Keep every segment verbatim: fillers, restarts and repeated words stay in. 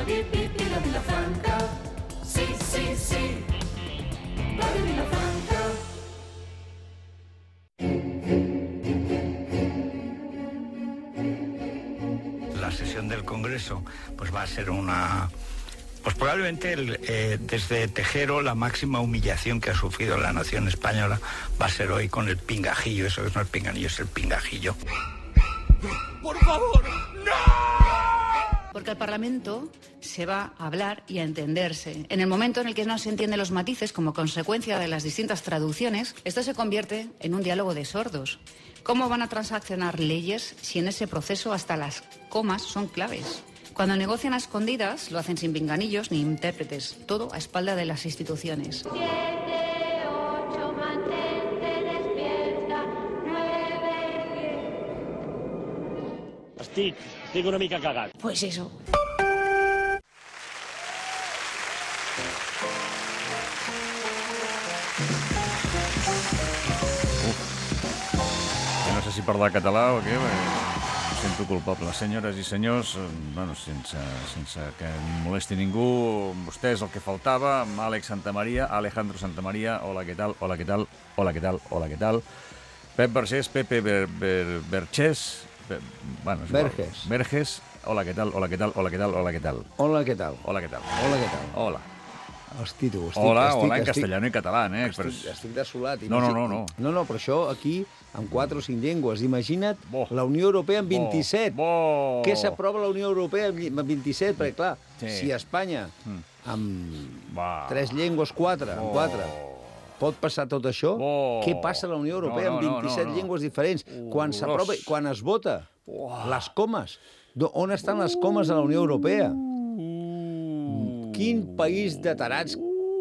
vi, vi, vi, la Vilafranca. Sí, sí, sí, la de Vilafranca. La sesión del Congreso pues va a ser una... Pues probablemente el, eh, desde Tejero la máxima humillación que ha sufrido la nación española va a ser hoy con el pingajillo. Eso no es el pinganillo, es el pingajillo. ¡Por favor! ¡No! Porque el Parlamento se va a hablar y a entenderse. En el momento en el que no se entienden los matices como consecuencia de las distintas traducciones, esto se convierte en un diálogo de sordos. ¿Cómo van a transaccionar leyes si en ese proceso hasta las comas son claves? Cuando negocian a escondidas, lo hacen sin pinganillos ni intérpretes, todo a espalda de las instituciones. Siete, ocho, mantente despierta, nueve, diez... Estic, estic una mica cagat. Pues eso. No sé si parlar català o què, perquè em sento culpable. Senyores i senyors, bueno, sense, sense que molesti ningú, vostès el que faltava, amb Àlex Santamaria, Alejandro Santamaria, hola, què tal, hola, què tal, hola, què tal, hola, què tal, Pep Vergés, Pepe Ber, Ber, Bergés, Ber, bueno, Vergés. Vergés, hola, què tal, hola, què tal, hola, què tal, hola, què tal. Hola, què tal? Hola, què tal. Hola, què tal? Hola. Hosti, tu, estic... Hola, estic, hola, en estic, castellano i català, eh? Estic, Però... estic desolat. No, no, Imagina- no, no. No, no, però això aquí, amb quatre o cinc llengües. Imagina't Bo. la Unió Europea amb vint-i-set. Bo. Què s'aprova la Unió Europea amb amb vint-i-set? Perquè, clar, Sí. si Espanya, Mm. amb Va. tres llengües, quatre, amb Bo. quatre, pot passar tot això, Bo. què passa a la Unió Europea No, no, amb vint-i-set no, no. llengües diferents? Quan Horrorós. s'aprova, quan es vota, les comes. Do- On estan les comes a la Unió Europea? Uh. Quin país de tarats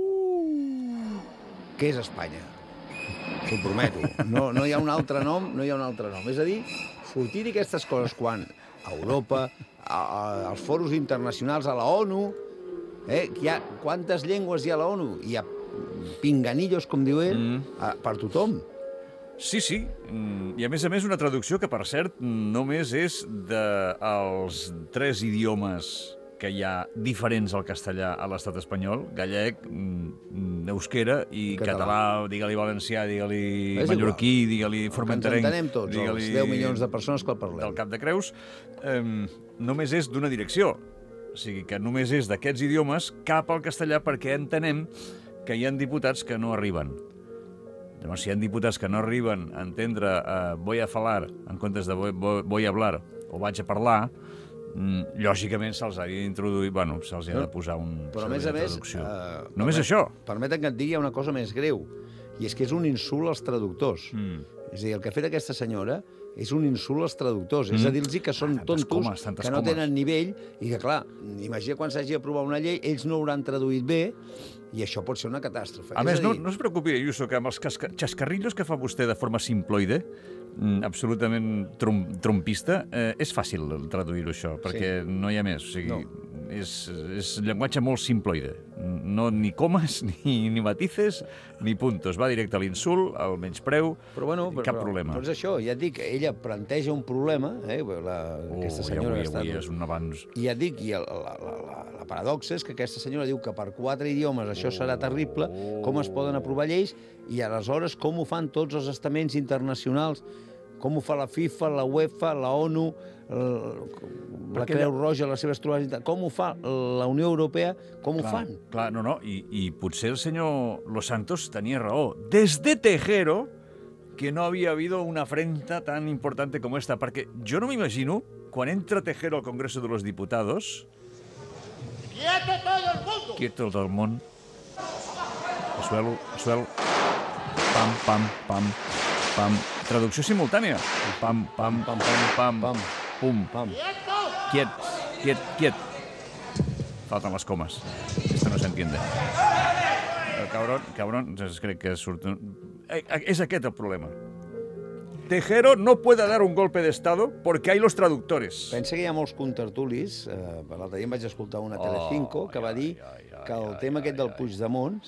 que és Espanya. T'ho prometo. No, no hi ha un altre nom, no hi ha un altre nom. És a dir, sortir d'aquestes coses quan a Europa, a, a, als foros internacionals, a la ONU, eh, que hi ha, quantes llengües hi ha a la ONU? Hi ha pinganillos, com diu ell, Mm. a, per tothom. Sí, sí. Mm, I a més a més una traducció que, per cert, només és dels tres idiomes que hi ha diferents al castellà a l'estat espanyol, gallec, mm, euskera i Català. català, digue-li valencià, digue-li És mallorquí, igual. digue-li Que ens formenterenc, entenem tots, els digue-li deu milions de persones que el parlem. del Cap de Creus, eh, només és d'una direcció. O sigui que només és d'aquests idiomes cap al castellà perquè entenem que hi ha diputats que no arriben. Llavors, si hi ha diputats que no arriben a entendre eh, voy a falar en comptes de voy, voy, voy a hablar o vaig a parlar, mm, lògicament se'ls ha d'introduir, bueno, se'ls ha de posar un Però, a servei més a de més... traducció. eh, Només permet- això. Permeten que et digui una cosa més greu, i és que és un insult als traductors. Mm. És a dir, el que ha fet aquesta senyora és un insult als traductors. Mm. És a dir-los que són Tantes tontos, comes, tantes que no comes. tenen nivell, i que, clar, imagina quan s'hagi d'aprovar una llei, ells no hauran traduït bé, i això pot ser una catàstrofe. A és més, a no, dir, no es preocupi, Ayuso, que amb els casca xascarrillos que fa vostè de forma simploide, mm, absolutament trom trompista, eh, és fàcil traduir-ho això, perquè no hi ha més. O sigui, No. és, és llenguatge molt simploide. No, ni comes, ni, ni matices, ni puntos. Va directe a l'insult, al menyspreu, Però, bueno, i però, cap però, problema. Però és això, ja et dic, ella planteja un problema, eh, la, Oh, aquesta i senyora avui, que està... avui és un avanç. I ja et dic, i el, la, la, la, la paradoxa és que aquesta senyora diu que per quatre idiomes això serà terrible, com es poden aprovar lleis, i aleshores com ho fan tots els estaments internacionals, com ho fa la FIFA, la UEFA, la ONU, el, la Perquè Creu ella- Roja, les seves trobades, inter- com ho fa la Unió Europea, com ho Clar, fan? clar, no, no, i, i potser el senyor Los Santos tenia raó. Desde Tejero, que no havia habido una afrenta tan importante como esta, perquè jo no m'imagino, quan entra Tejero al Congreso de los Diputados... ¡Quieto todo el mundo! Quieto todo el mundo. Al suelo, al suelo. Pam, pam, pam, pam. Traducció simultània. Pam, pam, pam, pam, pam, Pam. pum. Pam. Quiet, quiet, quiet. Faltan las comas. Esto no se entiende. El cabrón, cabrón, es, crec que surt... Eh, És aquest el problema. Tejero no puede dar un golpe de Estado porque hay los traductores. Pensa que hi ha molts contertulis, eh, l'altre dia em vaig escoltar una a Telecinco, que va dir que el tema aquest del Puigdemont Sí.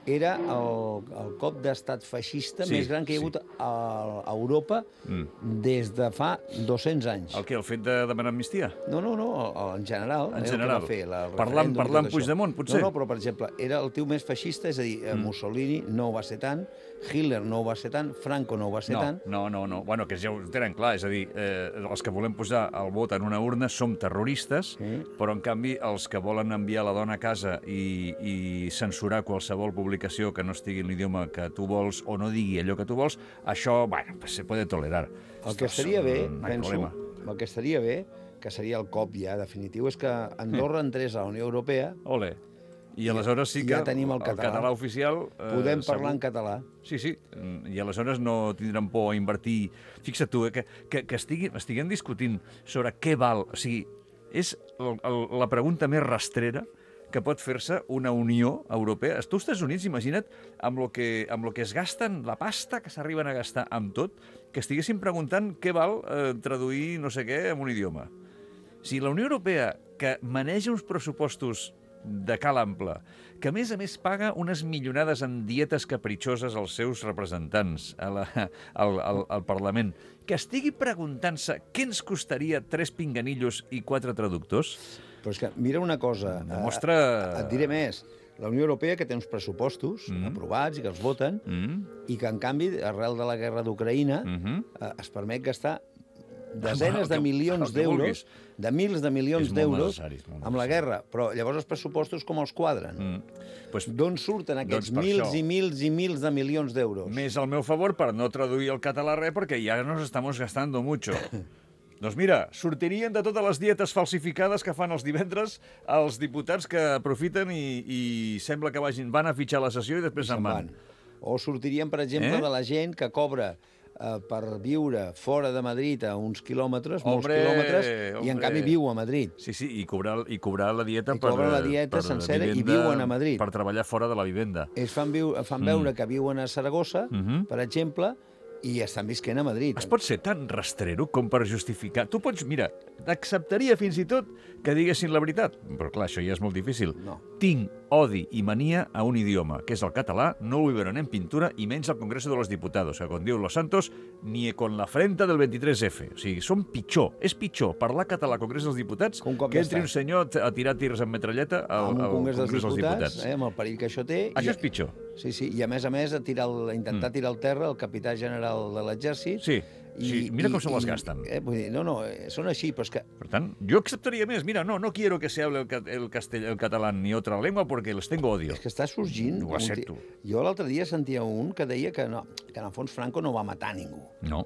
era el, el cop d'estat feixista Sí, més gran que hi ha sí. hagut a, a Europa Mm. des de fa dos-cents anys. El que, el fet de demanar amnistia? No, no, no, en general. En eh, general. El que va fer, la, el Parlant- referèndum i parlant tot això. Puigdemont, potser? No, no, però, per exemple, era el tio més feixista, és a dir, mm. Mussolini no ho va ser tant, Hitler no ho va ser tant, Franco no ho va ser No, tant. no, no, no. Bueno, que ja ho tenen clar, és a dir, eh, els que volem posar el vot en una urna som terroristes, Sí. però en canvi els que volen enviar la dona a casa i, i censurar qualsevol publicació que no estigui en l'idioma que tu vols o no digui allò que tu vols, això, bueno, pues se puede tolerar. El que Esto estaria bé, no hay penso, problema. el que estaria bé, que seria el cop ja definitiu, és que Andorra entrés a la Unió Europea, Ole. I aleshores sí que ja tenim el català. català oficial... Eh, podem parlar segur. en català. Sí, sí, i aleshores no tindran por a invertir... Fixa't tu, eh, que, que, que estigui, estiguem discutint sobre què val... O sigui, és el, el, la pregunta més rastrera que pot fer-se una Unió Europea. Tu, als Estats Units, imagina't, amb lo que, amb lo que es gasten, la pasta que s'arriben a gastar amb tot, que estiguessin preguntant què val eh, traduir no sé què en un idioma. Si la Unió Europea, que maneja uns pressupostos de cal ample, que a més a més paga unes milionades en dietes capritxoses als seus representants a la, al, al, al Parlament, que estigui preguntant-se què ens costaria tres pinganillos i quatre traductors, Però és que, mira una cosa... demostra... Eh, et diré més. La Unió Europea, que té uns pressupostos Mm. aprovats i que els voten, Mm, i que, en canvi, arrel de la guerra d'Ucraïna, mhm. eh, es permet gastar desenes El de que- milions el que vulguis. d'euros, de mils de milions És molt d'euros, necessari, és molt amb la necessari. guerra. Però llavors els pressupostos com els quadren? Mm. Pues, D'on surten aquests Doncs per mils això. i mils i mils de milions d'euros? més al meu favor per no traduir el català res, perquè ja nos estamos gastando mucho. Doncs mira, sortirien de totes les dietes falsificades que fan els divendres els diputats que aprofiten i, i sembla que vagin, van a fitxar la sessió i després se'n van. O sortirien, per exemple, Eh? de la gent que cobra eh, per viure fora de Madrid a uns quilòmetres, molts Hombre, quilòmetres, i en hombre. canvi viu a Madrid. Sí, sí, i cobrar, i cobrar la dieta I per... cobren la dieta per sencera i vivenda, viuen a Madrid. Per treballar fora de la vivenda. Ells fan, viu, fan veure que viuen a Saragossa, Mhm. per exemple, i estan visquent a Madrid. Es pot ser tan rastrero com per justificar... Tu pots, mira, acceptaria fins i tot que diguessin la veritat, però clar, això ja és molt difícil. No. Tinc odi i mania a un idioma, que és el català, no ho veurem en pintura i menys al Congreso de los Diputados, que com diu Los Santos, ni con la frente del vint-i-tres efe. O sigui, són pitjor, és pitjor parlar català al Congrés dels Diputats Que un cop que entri d'estat. un senyor a tirar tirs amb metralleta al, Amb un al Congrés dels Diputats, eh, amb el perill que això té. Això i, és pitjor. Sí, sí, i a més a més a, tirar el, a intentar tirar al terra el capità general de l'exèrcit. Sí, sí, mira com se les gasten. Eh, vull dir, no, no, eh, són així, però és que Per tant, jo acceptaria més. Mira, no, no quiero que se hable el, ca- el, castell, el català ni otra lengua porque les tengo odio. És que està sorgint... Ho un ti- accepto. Jo l'altre dia sentia un que deia que, no, que en el fons Franco no va matar ningú. No,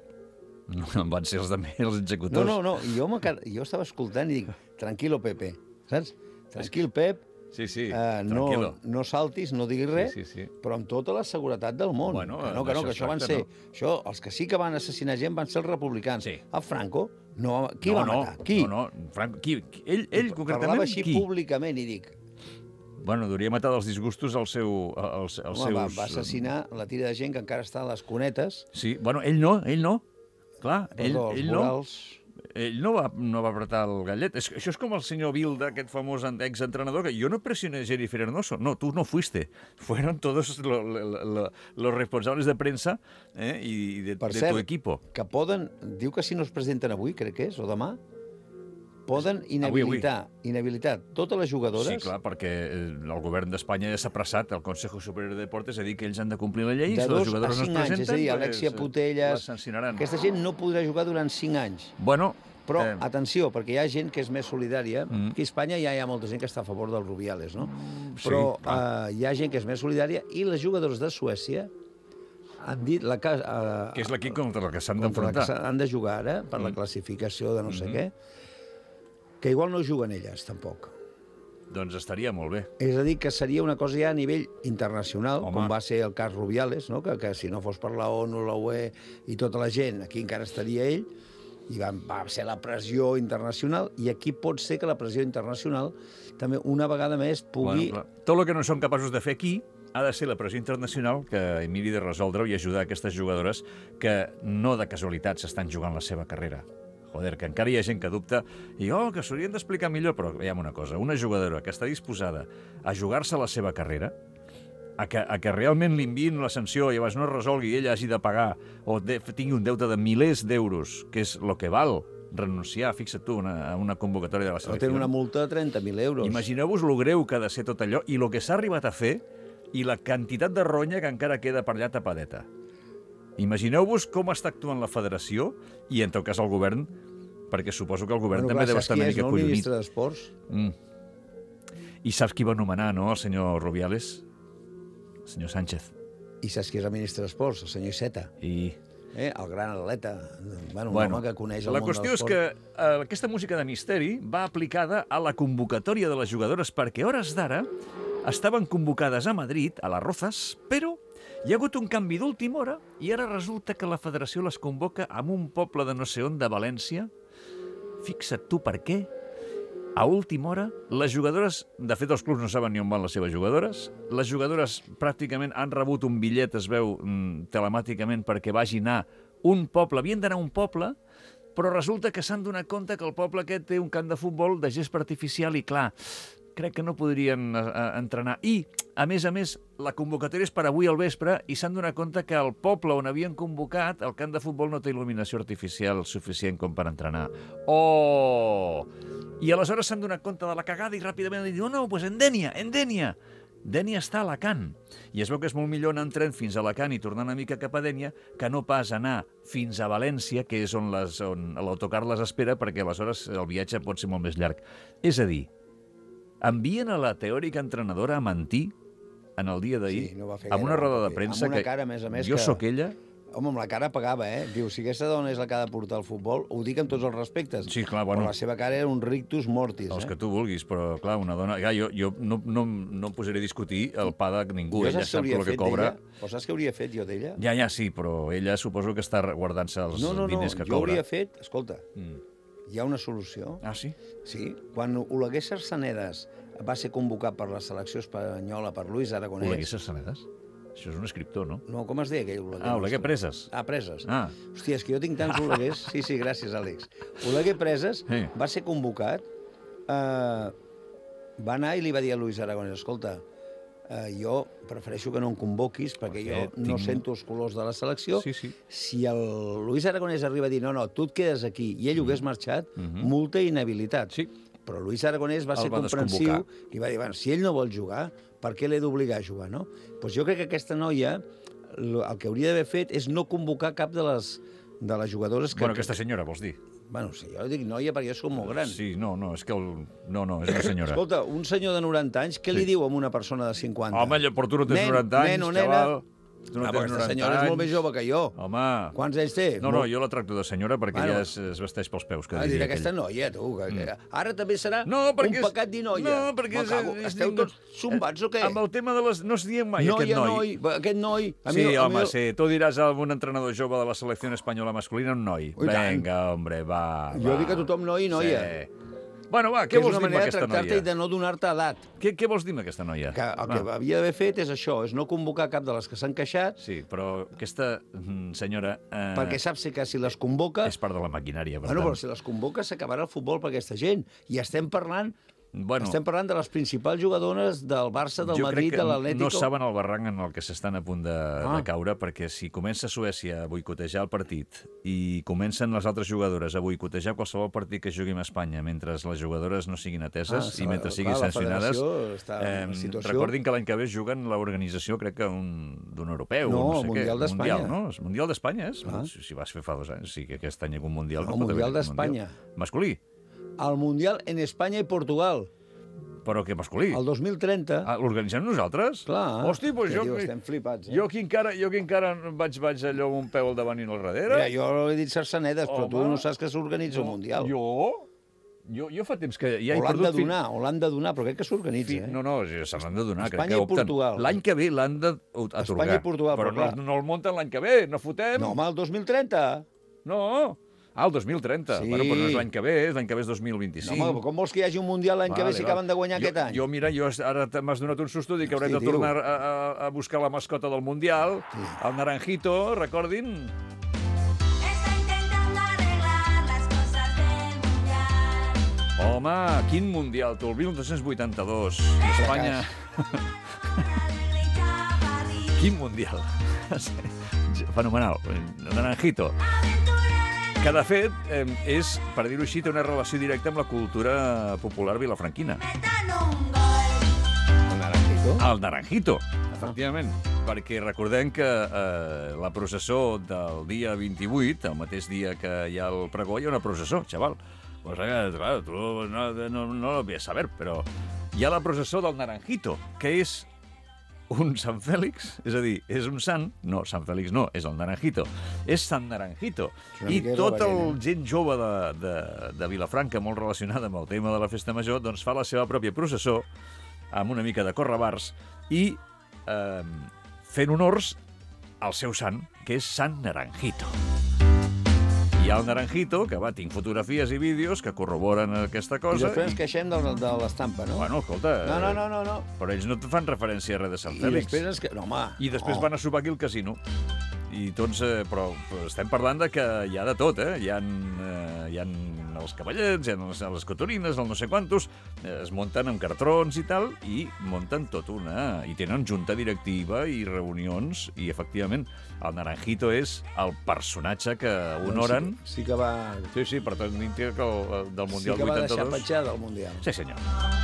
no van ser els, de, els No, executors. no, no, i jo, qued... jo estava escoltant i dic, tranquilo, Pepe, saps? Tranquil, Pep, Sí, sí, eh, no, tranquilo. no saltis, no diguis res, Sí, sí, sí. però amb tota la seguretat del món. Bueno, que no, que no, d'això que això van es ser... tracta, Això, els que sí que van assassinar gent van ser els republicans. Sí. El Franco, no, va- qui no, va no, matar? Qui? No, no, Franco, qui, qui? Ell, ell concretament, Parlava així qui? públicament i dic, Bueno, hauria matar dels disgustos als, seu, als, als home, va, seus... va assassinar la tira de gent que encara està a les cunetes, Sí, bueno, ell no, ell no. Clar, ell, perdó, els ell no. vorals... Ell no va, no va apretar el gallet. És, això és com el senyor Bilda, aquest famós exentrenador, que yo no presioné a Jennifer Hermoso. No, tú no fuiste. Fueron todos lo, lo, lo, los responsables de prensa eh, y de, Per de cert, tu equipo. que poden... Diu que si no es presenten avui, crec que és, o demà, poden inhabilitar, inhabilitar totes les jugadores... Sí, clar, perquè eh, el govern d'Espanya ja s'ha apressat al Consejo Superior de Deportes a dir que ells han de complir la llei i de si les dos a jugadores no es cinc anys, presenten... és a dir, pues, Alexia eh, Putellas... les sancionaran. Aquesta gent no podrà jugar durant cinc anys. Bueno, Però, eh, atenció, perquè hi ha gent que és més solidària. Mm. Aquí a Espanya ja hi ha molta gent que està a favor dels Rubiales, no? sí, Però clar. eh, hi ha gent que és més solidària i les jugadores de Suècia han dit la que, eh, que és l'equip contra el que s'han contra la que d'enfrontar. s'han de jugar ara, per la Mm. classificació de no sé Mhm. què, que igual no juguen elles, tampoc. Doncs estaria molt bé. És a dir, que seria una cosa ja a nivell internacional, Home. com va ser el cas Rubiales, no? que, que si no fos per la ONU, la U E i tota la gent, aquí encara estaria ell, i va, va ser la pressió internacional, i aquí pot ser que la pressió internacional també una vegada més pugui... Bueno, clar. Tot el que no som capaços de fer aquí ha de ser la pressió internacional que miri de resoldre-ho i ajudar aquestes jugadores que no de casualitat s'estan jugant la seva carrera. Joder, que encara hi ha gent que dubta i, oh, que s'haurien d'explicar millor, però veiem una cosa, una jugadora que està disposada a jugar-se la seva carrera a que, a que realment li enviïn la sanció i llavors no es resolgui i ell hagi de pagar o de, tingui un deute de milers d'euros, que és el que val renunciar, fixa't tu, una, a una convocatòria de la O selecció. tenen una multa de trenta mil euros. Imagineu-vos lo greu que ha de ser tot allò i el que s'ha arribat a fer i la quantitat de ronya que encara queda per allà tapadeta. Imagineu-vos com està actuant la federació i, en tot cas, el govern, perquè suposo que el govern Bueno, també clar, deu saps estar qui una és, mica no? El collonit. ministre d'Esports. Mm. I saps qui va nomenar, no?, el senyor Rubiales? El senyor Sánchez. I saps qui és el ministre d'Esports? El senyor Iceta. I... Eh? El gran atleta. Bueno, un Bueno, home que coneix el la món qüestió de és que l'esport. eh, aquesta música de misteri va aplicada a la convocatòria de les jugadores perquè a hores d'ara estaven convocades a Madrid, a les Rozas, però hi ha hagut un canvi d'última hora i ara resulta que la federació les convoca en un poble de no sé on de València. Fixa't tu per què. A última hora, les jugadores... De fet, els clubs no saben ni on van les seves jugadores. Les jugadores pràcticament han rebut un bitllet, es veu, mm, telemàticament perquè vagin a un poble. Havien d'anar a un poble, però resulta que s'han donat compte que el poble aquest té un camp de futbol de gespa artificial i, clar, crec que no podrien eh, entrenar. I, a més a més, la convocatòria és per avui al vespre i s'han donat compte que el poble on havien convocat el camp de futbol no té il·luminació artificial suficient com per entrenar. Oh! I aleshores s'han donat compte de la cagada i ràpidament han dit, no, no, doncs en Dénia, en Dénia. Dénia està a Alacant. I es veu que és molt millor anar en tren fins a Alacant i tornar una mica cap a Dénia que no pas anar fins a València, que és on les- on l'autocar les espera, perquè aleshores el viatge pot ser molt més llarg. És a dir, envien a la teòrica entrenadora a mentir en el dia d'ahir, Sí, no va fer amb una gaire, roda de perquè premsa amb una que cara, a més a més, jo que- sóc ella. Home, amb la cara pagava, eh? Diu, si aquesta dona és la que ha de portar el futbol, ho dic amb tots els respectes. Sí, clar, bueno. Però la seva cara era un rictus mortis, Els eh? que tu vulguis, però clar, una dona... Ja, jo jo no, no, no em posaré a discutir el pa de ningú, Jo ella saps què sap hauria el que fet cobra. d'ella? O saps què hauria fet jo d'ella? Ja, ja, sí, però ella suposo que està guardant-se els No, no, no, diners que jo cobra. hauria fet... Escolta, Mm. hi ha una solució. Ah, sí? Sí, quan Oleguer Sarsanedas va ser convocat per la selecció espanyola per Luis Aragonès... Oleguer Sarsanedas? Això és un escriptor, no? No, com es deia aquell Oleguer? Ah, Oleguer nostre? Preses. Ah, Preses. Ah. Hòstia, és que jo tinc tants Oleguers. Sí, sí, gràcies, Àlex. Oleguer Preses Sí. va ser convocat, eh, va anar i li va dir a Luis Aragonès, escolta, eh, jo prefereixo que no em convoquis perquè jo Perquè no tinc- sento els colors de la selecció. Sí, sí. Si el Luis Aragonès arriba a dir no, no, tu et quedes aquí i ell hagués marxat, multa i inhabilitat. Sí. Però Luis Aragonès va El ser va comprensiu desconvocar. i va dir, bueno, si ell no vol jugar, per què l'he d'obligar a jugar, no? Doncs jo crec que aquesta noia lo- el que hauria d'haver fet és no convocar cap de les, de les jugadores que... Bueno, aquesta senyora, vols dir? Bueno, sí, jo dic noia perquè jo soc molt gran. Sí, no, no, és que... El... No, no, és una senyora. Escolta, un senyor de noranta anys, què Sí. li diu a una persona de cinquanta? Home, allò, però tu no tens Nen, noranta anys, nen o nena. xaval. Tu no Ah, tens però aquesta noranta senyora és molt més anys. jove que jo. Home... Quants anys té? No, no, Molt- jo la tracto de senyora perquè Bueno. ella es, es vesteix pels peus, que Ah, diria diré aquesta aquell. noia, tu. Que, que... Ara també serà No, perquè un és- pecat dir noia. No, perquè Me és- cago. és- Esteu tots zumbats o què? Amb el tema de les... No es diem mai Noia, aquest noi. noi, aquest noi... A Sí, mi, a home, mi... sí. Tu diràs a un entrenador jove de la selecció espanyola masculina un noi. I tant. Vinga, hombre, va, Jo va. dic a tothom noi i noia. Sí. Bueno, va, Que què és vols una dir amb manera de aquesta tractar-te noia? i de no donar-te edat. Què, què vols dir amb aquesta noia? Que el que Va. havia d'haver fet és això, és no convocar cap de les que s'han queixat, Sí, però aquesta mm, senyora... Eh, perquè saps que si les convoca... és part de la maquinària, per Bueno, però tant. si les convoca s'acabarà el futbol per aquesta gent. I estem parlant... Bueno, Estem parlant de les principals jugadores del Barça, del jo Madrid, crec de que l'Atlético... no saben el barranc en el que s'estan a punt de, Ah. de caure, perquè si comença Suècia a boicotejar el partit i comencen les altres jugadores a boicotejar qualsevol partit que jugui a Espanya mentre les jugadores no siguin ateses Ah, i mentre clar, siguin la sancionades... federació està en una situació- Recordin que l'any que ve juguen l'organització, crec que un- d'un europeu. No, no sé el què. Mundial d'Espanya. Mundial, no? El Mundial d'Espanya és? Ah. Si, si vas fer fa dos anys, sí que aquest any hi ha un Mundial. No, pot haver Mundial un d'Espanya. Masculí. El Mundial en Espanya i Portugal, Però que masculí. el dos mil trenta... Ah, l'organitzem nosaltres? Clar. Hosti, doncs Ja jo... diu, estem flipats, eh? Jo que encara, jo que encara vaig, vaig allò amb un peu al davant i al darrere... Mira, jo he dit Sarsanedes, però tu Home. no saps que s'organitza un Mundial. Jo? Jo, jo fa temps que ja he o l'han perdut... de donar, o l'han de donar, però crec que s'organitza, Fi... eh? No, no, sí, se l'han de donar. Espanya crec que i opten. Portugal. L'any que ve l'han d'atorgar. Espanya i Portugal, però però no, clar. no el munten l'any que ve, no fotem. No, home, el dos mil trenta. No. Ah, el dos mil trenta. Sí. Bueno, però no és l'any que ve, és l'any que ve és dos mil No, vint-i-cinc. home, com vols que hi hagi un Mundial l'any que ve Vale, si va. acaben de guanyar jo, aquest any? Jo, mira, jo ara te- m'has donat un susto, dic que haurem Hosti, de tio. tornar a, a, a buscar la mascota del Mundial, Sí. el Naranjito, recordin? Está intentando arreglar las cosas del mundial. Home, quin Mundial, tu, el dinou vuitanta-dos. Espanya... Para de gritar. Quin mundial. Fenomenal. El Naranjito. Que, de fet, eh, és, per dir-ho així, té una relació directa amb la cultura popular vilafranquina. El Naranjito? El Naranjito, efectivament. Perquè recordem que eh, la processó del dia vint-i-vuit, el mateix dia que hi ha el pregó, hi ha una processó, xaval. Pues, eh, clar, tu no, no, no lo vas saber, però hi ha la processó del Naranjito, que és un Sant Fèlix, és a dir, és un sant, no, Sant Fèlix no, és el Naranjito, és Sant Naranjito. I tot el gent jove de, de, de Vilafranca, molt relacionada amb el tema de la festa major, doncs fa la seva pròpia processó, amb una mica de correbars, i eh, fent honors al seu sant, que és Sant Naranjito. Hi ha el Naranjito, que va, tinc fotografies i vídeos que corroboren aquesta cosa. I després ens queixem de, de l'estampa, no? Bueno, escolta... No, no, no, no, no. Però ells no te fan referència a res de Sant I Fèlix. després és que... No, home. I després no. van a sopar aquí al casino. I tots, eh, però, però estem parlant de que hi ha de tot, eh? Hi ha, eh, hi ha els cavallets, hi ha les, les cotorines, el no sé quantos, eh, es munten amb cartrons i tal, i munten tot una... I tenen junta directiva i reunions, i efectivament el Naranjito és el personatge que honoren... Sí, sí que va... Sí, sí, per tant, dintre del Mundial vuitanta-dos... Sí que va deixar petjar del Mundial. Sí, senyor.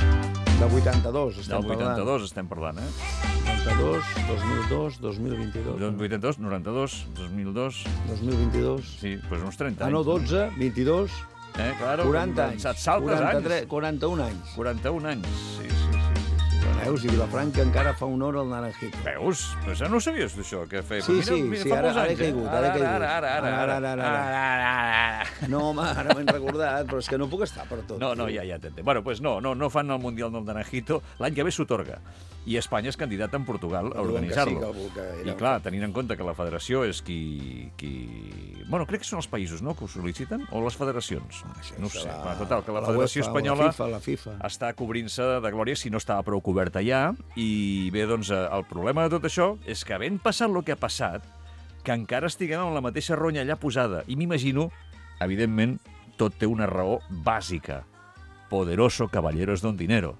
Del vuitanta-dos estem Del parlant. vuitanta-dos estem parlant, eh? vuitanta-dos, dos mil dos, dos mil vint-i-dos. vuitanta-dos, noranta-dos, dos mil dos... dos mil vint-i-dos. Sí, doncs uns trenta Ah, anys. no, dotze, vint-i-dos... Eh, claro, quaranta anys. Et saltes quaranta-tres, anys. quaranta-un anys. quaranta-un anys, sí, sí, sí. sí, sí. Veus, i Vilafranca encara fa honor al Naranjito. Veus? Però això no ho sabies, això, que feia. Sí, Mira, sí, mira, sí, fa ara, molts ara he anys, eh? caigut, ara he caigut. Ara, ara, ara, ara, Ara, ara, ara. ara, ara. No, home, ara m'he recordat, però és que no puc estar per tot. No, no, ja, ja t'entenc. Bueno, doncs no, no, no fan el Mundial del Naranjito. L'any que ve s'otorga. I Espanya és candidat en Portugal a Diuen que sí, organitzar-lo. que el- que era- I clar, tenint en compte que la federació és qui... qui... Bueno, crec que són els països, no?, que ho sol·liciten, o les federacions. Això No ho serà sé. Va, total, que la, la Federació UEFA, Espanyola La FIFA, la FIFA. està cobrint-se de glòria, si no estava prou coberta ja. I bé, doncs, eh, el problema de tot això és que, havent passat el que ha passat, que encara estiguem amb la mateixa ronya allà posada. I m'imagino, evidentment, tot té una raó bàsica. Poderoso caballero es don dinero.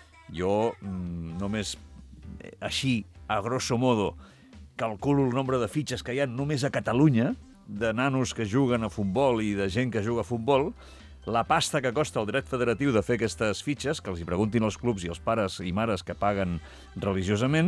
Jo mm, només eh, així, a grosso modo, calculo el nombre de fitxes que hi ha només a Catalunya, de nanos que juguen a futbol i de gent que juga a futbol, la pasta que costa el dret federatiu de fer aquestes fitxes, que els hi preguntin els clubs i els pares i mares que paguen religiosament,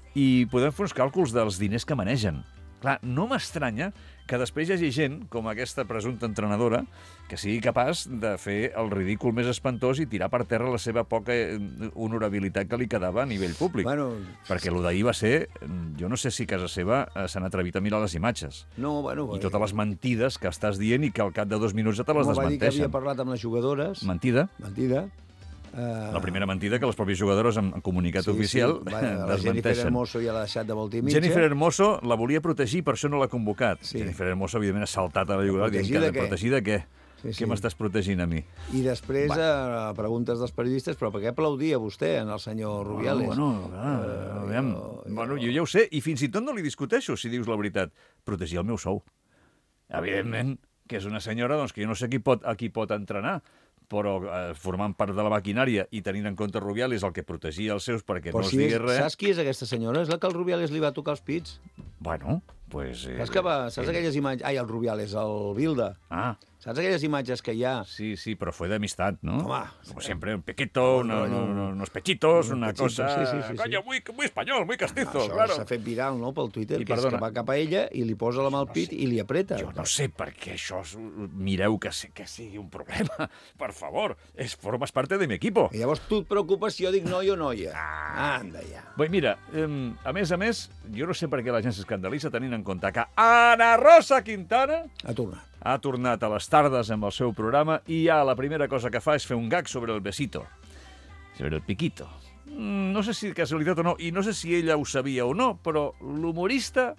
i podem fer uns càlculs dels diners que manegen. Clar, no m'estranya que després hi hagi gent, com aquesta presumpta entrenadora, que sigui capaç de fer el ridícul més espantós i tirar per terra la seva poca eh, honorabilitat que li quedava a nivell públic. Bueno, Perquè el d'ahir va ser... Jo no sé si a casa seva eh, s'han atrevit a mirar les imatges. no, bueno... I totes les mentides que estàs dient i que al cap de dos minuts ja te les Com va dir que havia desmenteixen. parlat amb les jugadores. Mentida. Mentida. Uh, La primera mentida que les pròpies jugadores en en comunicat oficial Sí. Va, la Jennifer desmenteixen. Hermoso ja l'ha deixat de volta i mitja. Jennifer Hermoso la volia protegir, per això no l'ha convocat. Sí. Jennifer Hermoso, evidentment, ha saltat a la jugadora dient Protegir que de de què? protegir de què? Sí, Què sí. m'estàs protegint a mi? I després, Va. a preguntes dels periodistes, però per què aplaudia vostè en el senyor Rubiales? Bueno, bueno, clar, aviam. Bueno, jo ja ho sé, i fins i tot no li discuteixo, si dius la veritat. Protegir el meu sou. Evidentment, que és una senyora doncs, que jo no sé qui pot, a qui pot entrenar, però eh, formant part de la maquinària i tenint en compte Rubiales el que protegia els seus perquè Però no es si és, digués res... saps qui és aquesta senyora? És la que el Rubiales li va tocar els pits? Bueno, pues... Eh, Saps, que va, saps aquelles imatges... Ai, el Rubiales, el Bilda. Ah, Saps aquelles imatges que hi ha? sí, sí, pero fue de amistad, ¿no? Home, Como siempre, un pequito, un una- rollo, una- unos pechitos, un una pechito, cosa... sí, sí, sí, Coño, sí. muy, muy español, muy castizo, Això claro. s'ha fet viral, no?, pel Twitter, I que és perdona. que va cap a ella i li posa la mà al pit i li apreta. Jo no sé per què això... és- Mireu que, sé, que sigui un problema. Per favor, es, formas parte de mi equipo. I llavors tu et preocupes si jo dic noi o noia. Anda, ja. Bé, mira, eh, a més a més, jo no sé per què la gent s'escandalitza tenint en compte que Ana Rosa Quintana Ha tornat. ha tornat a les tardes amb el seu programa i ja la primera cosa que fa és fer un gag sobre el besito, sobre el piquito. Mm, No sé si casualitat o no, i no sé si ella ho sabia o no, però l'humorista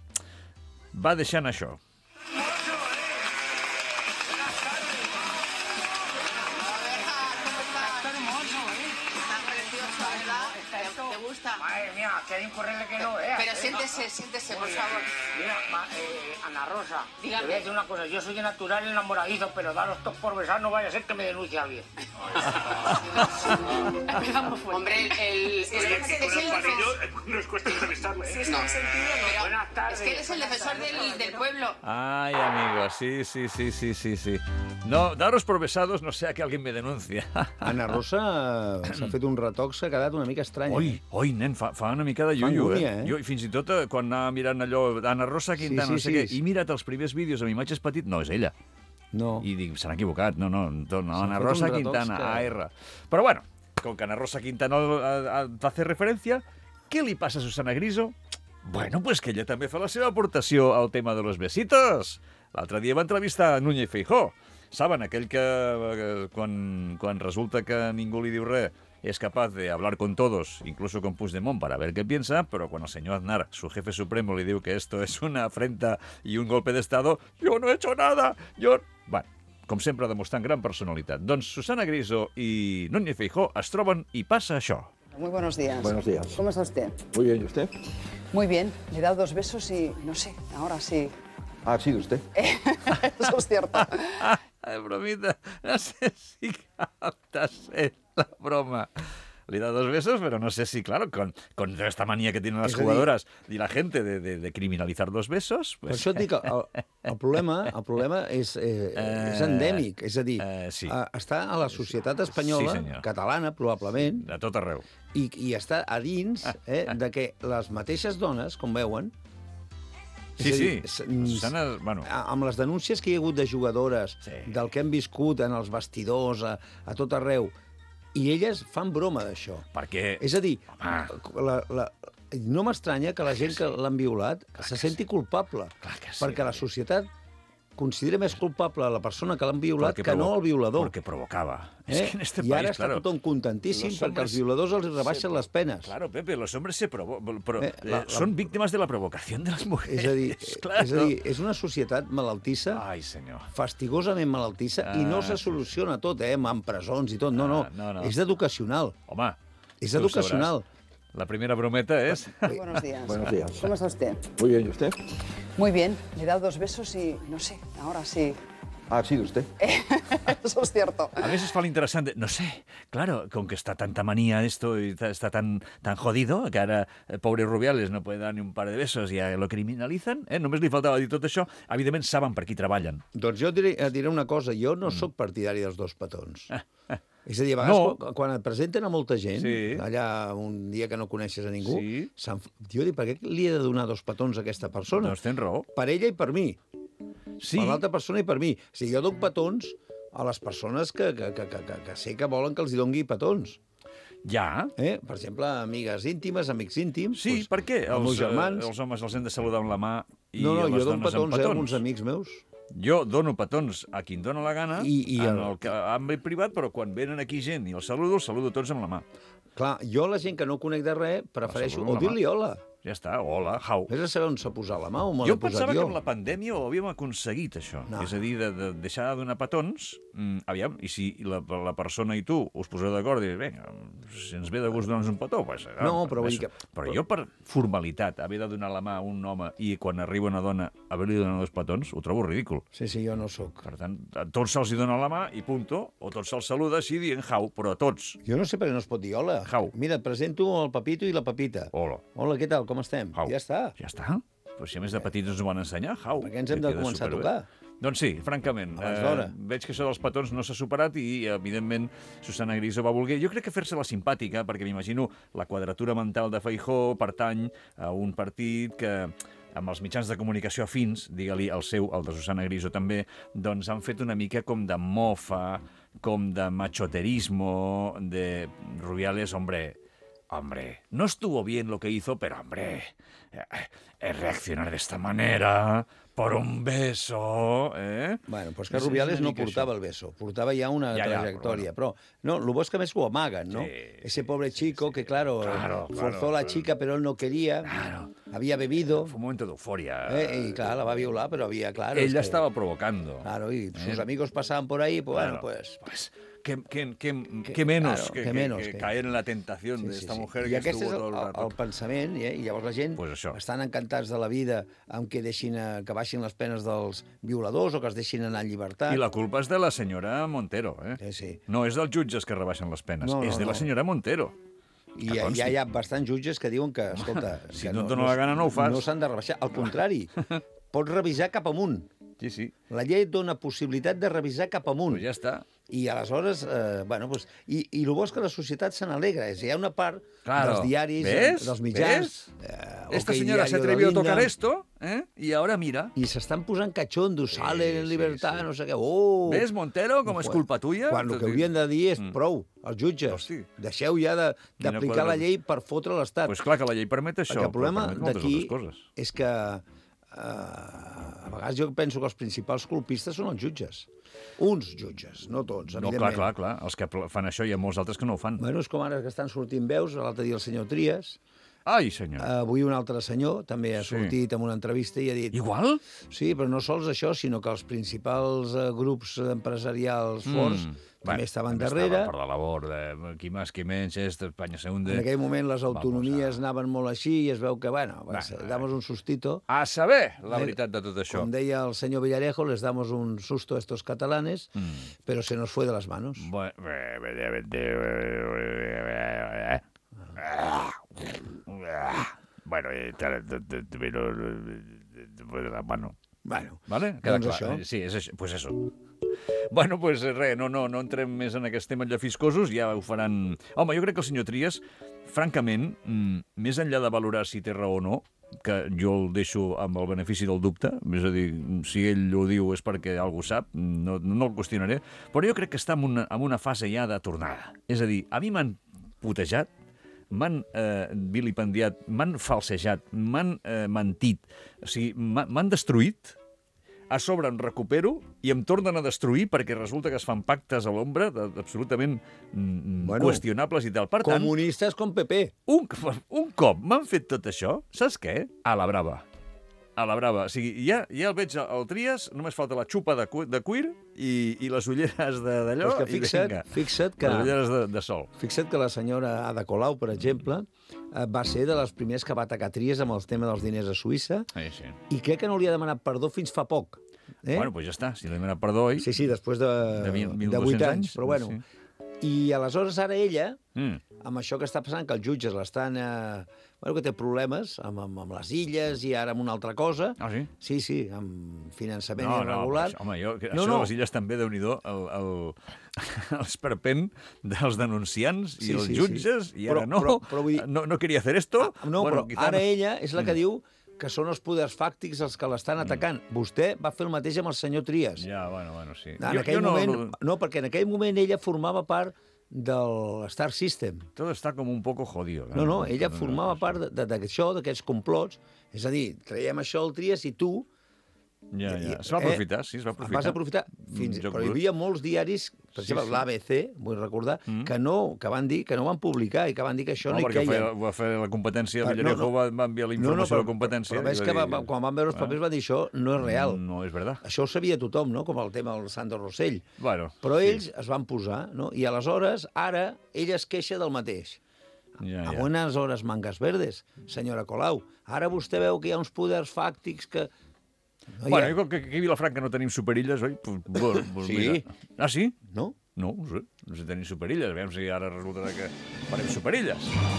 va deixant això. ¿Te gusta. Madre mía, qué imposible que no veas. Pero ¿eh? siéntese, siéntese, por Muy favor. bien. Mira, ma- eh, Ana Rosa, Dígame. te voy a decir una cosa. Yo soy natural enamoradizo, pero daros todos por besar, no vaya a ser que me denuncie alguien. Hombre, el... el, el- es el no es cuestión de besarle. ¿eh? No, pero Buenas tardes. es que él es el defensor del, del pueblo. Ay, amigos, sí, sí, sí, sí, sí, sí. No, daros por besados, no sea que alguien me denuncia. Anna Rosa s'ha fet un retoc, s'ha quedat una mica estrany. Oi, oi, nen, fa, fa una mica de Fa iullo, angúnia, eh? eh? Jo, i fins i tot, eh, quan anava mirant allò d'Anna Rosa Quintana, Sí, sí, no sé sí. què, i mirat els primers vídeos amb imatges petit, no, és ella. No. I dic, s'han equivocat, no, no, no, no S'han Ana fet Rosa uns retocs Quintana, que- A R. Però bueno, con que Ana Rosa Quintana eh, eh, hace referència, què li passa a Susana Griso? Bueno, pues que ella també fa la seva aportació al tema de los besitos. L'altre dia va entrevistar a Núñez Feijóo. Saben, aquell que eh, quan, quan resulta que ningú li diu res es capaz de hablar con todos, incluso con Puigdemont, para ver qué piensa, pero cuando el señor Aznar, su jefe supremo, le diu que esto es una afrenta y un golpe de Estado, yo no he hecho nada, yo... Bueno, com sempre, demostrant gran personalitat. Doncs Susana Griso i Núñez Feijóo es troben i passa això. Muy buenos días. Buenos días. ¿Cómo está usted? Muy bien, ¿y usted? Muy bien. Le he dado dos besos y no sé, ahora sí. Ah, ha sido usted. Eso es cierto. Ay, bromita, no sé si captas eh, la broma. Le da dos besos, pero no sé si, claro, con, con toda esta manía que tienen las Es decir, jugadoras y la gente de, de, de criminalizar dos besos... Per Pues, això et dic, el, el problema, el problema és, eh, és endèmic. És a dir, eh, sí. eh, està a la societat espanyola, Sí, senyor. catalana, probablement, de tot arreu. i, i està a dins eh, de que les mateixes dones, com veuen, Sí, és a sí, dir, s- Susana, bueno... a- amb les denúncies que hi ha hagut de jugadores, Sí. del que han viscut en els vestidors, a, a tot arreu, i elles fan broma d'això. Perquè... És a dir, Home. la, la, no m'estranya que la gent que l'han violat se senti culpable, Clar que sí, perquè la perquè- societat considera més culpable a la persona que l'han violat Porque que no provo- al violador. Porque provocaba. Eh? Es que en este I ara país, està claro... tothom contentíssim los perquè hombres els violadors els rebaixen se- les penes. Claro, Pepe, los hombres se provo pro- Eh, la- eh, son víctimas de la provocación de las mujeres. És a, dir, claro. és a dir, és una societat malaltissa, Ai, senyor. fastigosament malaltissa, i no Ah, se sí, soluciona tot, eh, amb presons i tot. No, no, Ah, no, no. és educacional. Home, És tu ho educacional. sabràs. La primera brometa es... Muy buenos días. Buenos días. ¿Cómo está usted? Muy bien, ¿y usted? Muy bien. Le he dado dos besos y no sé, ahora sí. Ah, ha sido usted. Eso es cierto. A veces fa l'interessant de... No sé, claro, con que está tanta manía esto y ta- está tan, tan jodido que ara el pobre Rubiales no puede dar ni un par de besos i ja lo criminalitzen, eh? Només li faltava dir tot això. Evidentment saben per qui treballen. Doncs jo et diré, et diré una cosa, jo Mm. no sóc partidari dels dos petons. És a dir, a vegades, No. quan, quan et presenten a molta gent, Sí. allà un dia que no coneixes a ningú, Sí. s'enf- jo dic, per què li he de donar dos petons a aquesta persona? Doncs tens raó. Per ella i per mi. Sí. Per l'altra persona i per mi. O sigui, jo dono petons a les persones que, que, que, que, que, que sé que volen que els hi dongui petons. Ja. Eh? Per exemple, amigues íntimes, amics íntims. Sí, doncs, per què? Els meus Els, eh, germans. els homes els hem de saludar amb la mà i No, no, a les jo dono dones amb petons, eh, a petons. alguns amics meus. Jo dono petons a qui em dóna la gana I- i en el- el que- àmbit privat, però quan venen aquí gent i els saludo, els saludo tots amb la mà. Clar, jo la gent que no conec de res, prefereixo saludo o amb la mà. dir-li hola. Ja està, hola, how. Vés a saber on s'ha posat la mà o me Jo l'he posat pensava que jo. amb la pandèmia ho havíem aconseguit, això. No. És a dir, de, de deixar de donar petons, mm, aviam, i si la, la persona i tu us poseu d'acord i dius, vinga, si ens ve de gust donar un petó, pues, No, però vull dir que- Però jo, per formalitat, haver de donar la mà a un home i quan arriba una dona haver-li de donar dos petons, ho trobo ridícul. Sí, sí, jo no sóc. Per tant, a tots se'ls hi dona la mà i punto, o tots se'ls saluda així dient how, però a tots. Jo no sé per què no es pot dir hola. How. Mira, et presento el Pepito i la Pepita. Hola. Hola, què tal, com estem? How. Ja està. Ja està. Però si a més de petits ens ho van ensenyar, how. Per què ens hem de Queda començar a superbé. tocar? Doncs sí, francament. Abans d'hora. veig que això dels petons no s'ha superat i, evidentment, Susana Griso va voler... Jo crec que fer-se la simpàtica, perquè m'imagino la quadratura mental de Feijóo pertany a un partit que amb els mitjans de comunicació afins, digue-li el seu, el de Susana Griso també, doncs han fet una mica com de mofa, com de machoterismo, de Rubiales, hombre... Hombre, no estuvo bien lo que hizo, pero hombre, eh, eh, reaccionar de esta manera por un beso, ¿eh? Bueno, però és que És- és Rubiales una no mica portava això. el beso, portava ja una Ja, ja, trajectòria. però Però, no, lo bo és que a més ho amaguen, ¿no? Sí, Ese pobre chico que, claro, Claro, forzó claro, a la claro. chica, pero él no quería, Claro. había bebido, Fue un momento de euforia. eh, y claro, la va a violar, pero había, claro... Ella es que- estaba provocando. Claro, y sus Eh. amigos pasaban por ahí, pues bueno, Claro. pues... Pues, que, que, que, que menos, claro, que, que que, menos, que que- caer en la tentación Sí, de sí, esta sí. mujer I que aquest estuvo és el, todo el el, rato. el pensament, eh? I llavors la gent Pues això. estan encantats de la vida amb que deixin eh, que baixin les penes dels violadors o que es deixin anar en llibertat. I la culpa és de la senyora Montero, eh? Sí, sí. No és dels jutges que rebaixen les penes, No, no, és de la no. senyora Montero. I Que ja, consti. ja hi ha bastants jutges que diuen que, escolta... si que no et dóna la gana, no ho fas. No s'han de rebaixar. Al contrari, pots revisar cap amunt. Sí, sí. La llei et dona possibilitat de revisar cap amunt. Pues ja està. I aleshores, eh, bueno, pues, i, i el bo és que la societat se n'alegra. És a dir, hi ha una part Claro. dels diaris, ¿Ves? dels mitjans... ¿Ves? Eh, Esta OK señora se Diario de atrevió a Linda, tocar esto, ¿eh? Y ahora mira. I s'estan posant catxondos, Sí, sale en sí, libertad, sí. no sé què. Oh! ¿Ves, Montero, com és culpa tuya? Quan el que haurien de dir és Mm. prou, els jutges. Hosti. Deixeu ja de- I no d'aplicar podrem- la llei per fotre l'Estat. Pues clar que la llei permet això, Perquè el problema però permet moltes d'aquí altres coses. és que eh, a vegades jo penso que els principals culpistes són els jutges. Uns jutges, no tots, No, evidentment. clar, clar, clar. Els que pl- fan això hi ha molts altres que no ho fan. Bueno, és com ara que estan sortint veus, l'altre dia el senyor Trias, Ai, senyor. avui un altre senyor també ha Sí. sortit en una entrevista i ha dit... Igual? Sí, però no sols això, sinó que els principals eh, grups empresarials forts també estaven darrere. Estava per la labor de qui més, qui menys, este, Espanya se hunde. En aquell moment les Vamos autonomies anaven molt així i es veu que, bueno, Va, pues, damos un sustito. A saber la Eh, veritat de tot això. Com deia el senyor Villarejo, les damos un susto a estos catalanes, Mm. pero se nos fue de las manos. Bueno, bueno, eh, te- te- te- te- pero, eh, de la mano. Bueno, Vale? Queda doncs clar. això. Eh, Sí, és això. Pues eso. Bueno, pues eh, res, no, no, no entrem més en aquests temes llafiscosos, ja ho faran... Home, jo crec que el senyor Trias, francament, mm, més enllà de valorar si té raó o no, que jo el deixo amb el benefici del dubte, és a dir, si ell ho diu és perquè algú sap, no, no el qüestionaré, però jo crec que està en una, en una fase ja de tornada. És a dir, a mi m'han putejat, m'han eh, vilipendiat, m'han falsejat, m'han eh, mentit, o sigui, m'ha- m'han destruït, a sobre em recupero i em tornen a destruir perquè resulta que es fan pactes a l'ombra de- absolutament mm, Bueno, qüestionables i tal. Per tant, Comunistes com P P. un, un cop m'han fet tot això, saps què? A la brava. A la brava. O sigui, ja, ja el veig al Trias, només falta la xupa de, cu de cuir i, i les ulleres de- d'allò. Però és que fixa't, i vinga, fixa't que... Les ulleres de, de sol. Fixa't que la senyora Ada Colau, per exemple, eh, va ser de les primers que va atacar Trias amb el tema dels diners a Suïssa Sí, sí. i crec que no li ha demanat perdó fins fa poc. Eh? Bueno, doncs ja està. Si li demana perdó, oi? Sí, sí, després de, De mil- mil de dos-cents vuit anys, anys, però bueno. sí. I aleshores ara ella, Mm. amb això que està passant, que els jutges l'estan... Eh, bueno, que té problemes amb, amb, amb les illes i ara amb una altra cosa. Ah, sí? Sí, sí, amb finançament No, no, irregular. però això, home, jo, que No, això no. de les illes també, déu-n'hi-do, el, el, l'esperpent dels denunciants i Sí, els sí, sí. jutges, i ara Però- no, però- però vull dir- no, no queria hacer esto. Ah, no, bueno, però quizá ara no. ella és la que Mm. diu que són els poders fàctics els que l'estan atacant. Vostè va fer el mateix amb el senyor Trias. Ja, bueno, bueno, sí. En aquell moment, no, no, perquè en aquell moment ella formava part del Star System. Tot està com un poco jodido. No, no, ella formava part de- de- d'això, d'aquests complots. És a dir, traiem això al Trias i tu... Ja, ja. i- Es va eh, aprofitar, sí, es va aprofitar. Vas aprofitar. Fins, Un joc però hi brut. havia molts diaris, per Sí, exemple, sí. l'A B C, vull recordar, Mm. que no, que van dir que no van publicar i que van dir que això no, no, hi perquè creien. feia, va fer la competència, Ah, no, Villarejo no. va, va enviar la informació de competència. Però, però ves i que va, dir- va, quan van veure els papers van dir això no és real. No és veritat. Això ho sabia tothom, no? Com el tema del Sandro Rossell. Bueno, Però sí. ells es van posar, no? I aleshores, ara, ella es queixa del mateix. Ja, A ja. buenas hores mangas verdes, senyora Colau. Ara vostè veu que hi ha uns poders fàctics que... No hi Bueno, ha- jo com que aquí a Vilafranca no tenim superilles, oi? Pues, bueno, pues Sí. mira. Ah, sí? No? No, no sé. No sé si tenim superilles. Aviam si ara resulta que farem superilles.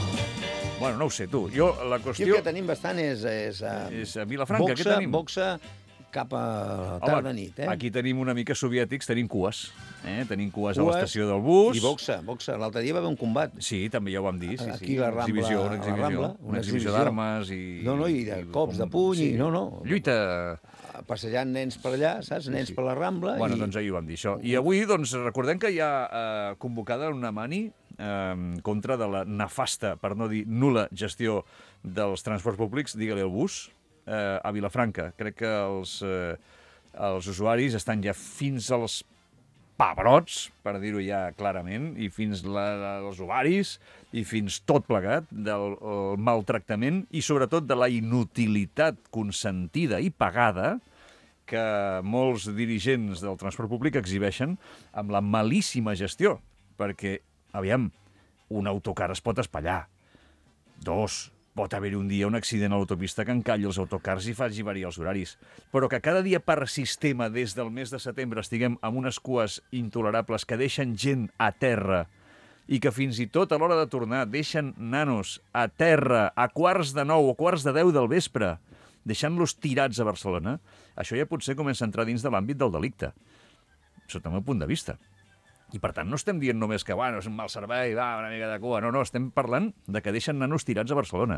Bueno, no ho sé, tu. Jo, la Aquí el qüestió... que tenim bastant és... És, uh, És a Vilafranca, boxa, què tenim? Boxa cap a tarda-nit, eh? Aquí tenim una mica soviètics, tenim cues. Eh? Tenim cues, a Cues l'estació del bus. I boxa, boxa. L'altre dia va haver un combat. Sí, també ja ho vam dir. Sí, Aquí sí. la Rambla- Exhibició, una a la exhibició, Rambla, una, una exhibició exhibició. d'armes i... No, no, i de cops de puny, i no, no. Lluita... Passejant nens per allà, saps? Nens per la Rambla. Bueno, i... doncs ahir ho vam dir, això. I avui, doncs, recordem que hi ha eh, convocada una mani eh, contra de la nefasta, per no dir nul·la, gestió dels transports públics, digue-li el bus, eh, a Vilafranca. Crec que els, eh, els usuaris estan ja fins als pebrots, per dir-ho ja clarament, i fins la, als ovaris, i fins tot plegat del el maltractament i sobretot de la inutilitat consentida i pagada que molts dirigents del transport públic exhibeixen amb la malíssima gestió, perquè, aviam, un autocar es pot espatllar. Dos, pot haver-hi un dia un accident a l'autopista que encalli els autocars i faci variar els horaris. Però que cada dia per sistema, des del mes de setembre, estiguem amb unes cues intolerables que deixen gent a terra i que fins i tot a l'hora de tornar deixen nanos a terra a quarts de nou o quarts de deu del vespre, deixant-los tirats a Barcelona, això ja potser comença a entrar dins de l'àmbit del delicte, sota el meu punt de vista. I, per tant, no estem dient només que, bueno, és un mal servei, va, una mica de cua. No, no, estem parlant de que deixen nanos tirats a Barcelona.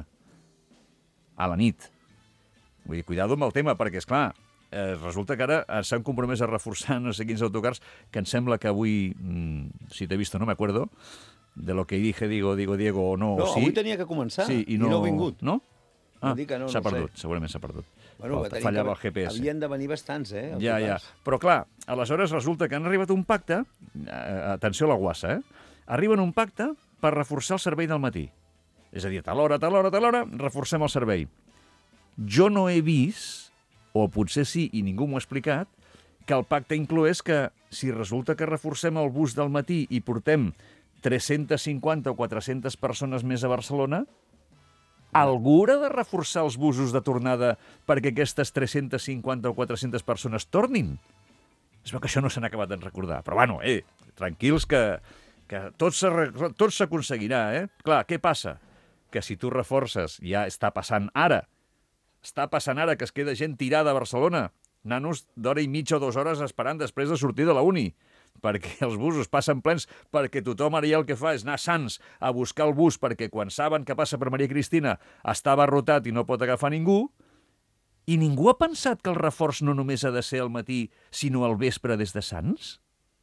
A la nit. Vull dir, cuidado amb el tema, perquè, esclar, eh, resulta que ara s'han compromès a reforçar no sé quins autocars, que em sembla que avui, mmm, si t'he visto no me acuerdo, de lo que dije, digo, digo, Diego, o no, No, o sí. avui tenia que començar sí, i no, i no ha vingut. No? Ah, Vull dir que no, s'ha no ho perdut, sé. segurament s'ha perdut. Bueno, Oh, que tenim fallava que- el G P S. Havien de venir bastants, eh? Ja, ja. autocars. Però, clar, aleshores resulta que han arribat a un pacte, eh, atenció a la guassa, eh? Arriben a un pacte per reforçar el servei del matí. És a dir, a tal hora, a tal hora, a tal hora, reforcem el servei. Jo no he vist, o potser sí, i ningú m'ho ha explicat, que el pacte incloés que si resulta que reforcem el bus del matí i portem tres-centes cinquanta o quatre-centes persones més a Barcelona, algú haurà de reforçar els busos de tornada perquè aquestes tres-centes cinquanta o quatre-centes persones tornin? Es veu que això no se n'ha acabat de recordar. Però, bueno, eh, tranquils que, que tot s'arre- tot s'aconseguirà, eh? Clar, què passa? Que si tu reforces, ja està passant ara, està passant ara que es queda gent tirada a Barcelona, nanos d'hora i mitja o dues hores esperant després de sortir de la uni, perquè els busos passen plens, perquè tothom ara ja el que fa és anar a Sants a buscar el bus, perquè quan saben que passa per Maria Cristina està abarrotat i no pot agafar ningú, i ningú ha pensat que el reforç no només ha de ser al matí, sinó al vespre des de Sants?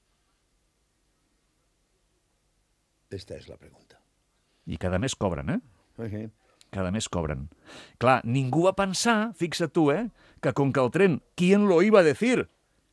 Esta és la pregunta. I cada mes cobren, eh? Okay. Cada mes cobren. Clar, ningú va pensar, fixa't tu, eh, que com que el tren, ¿quién lo iba a decir?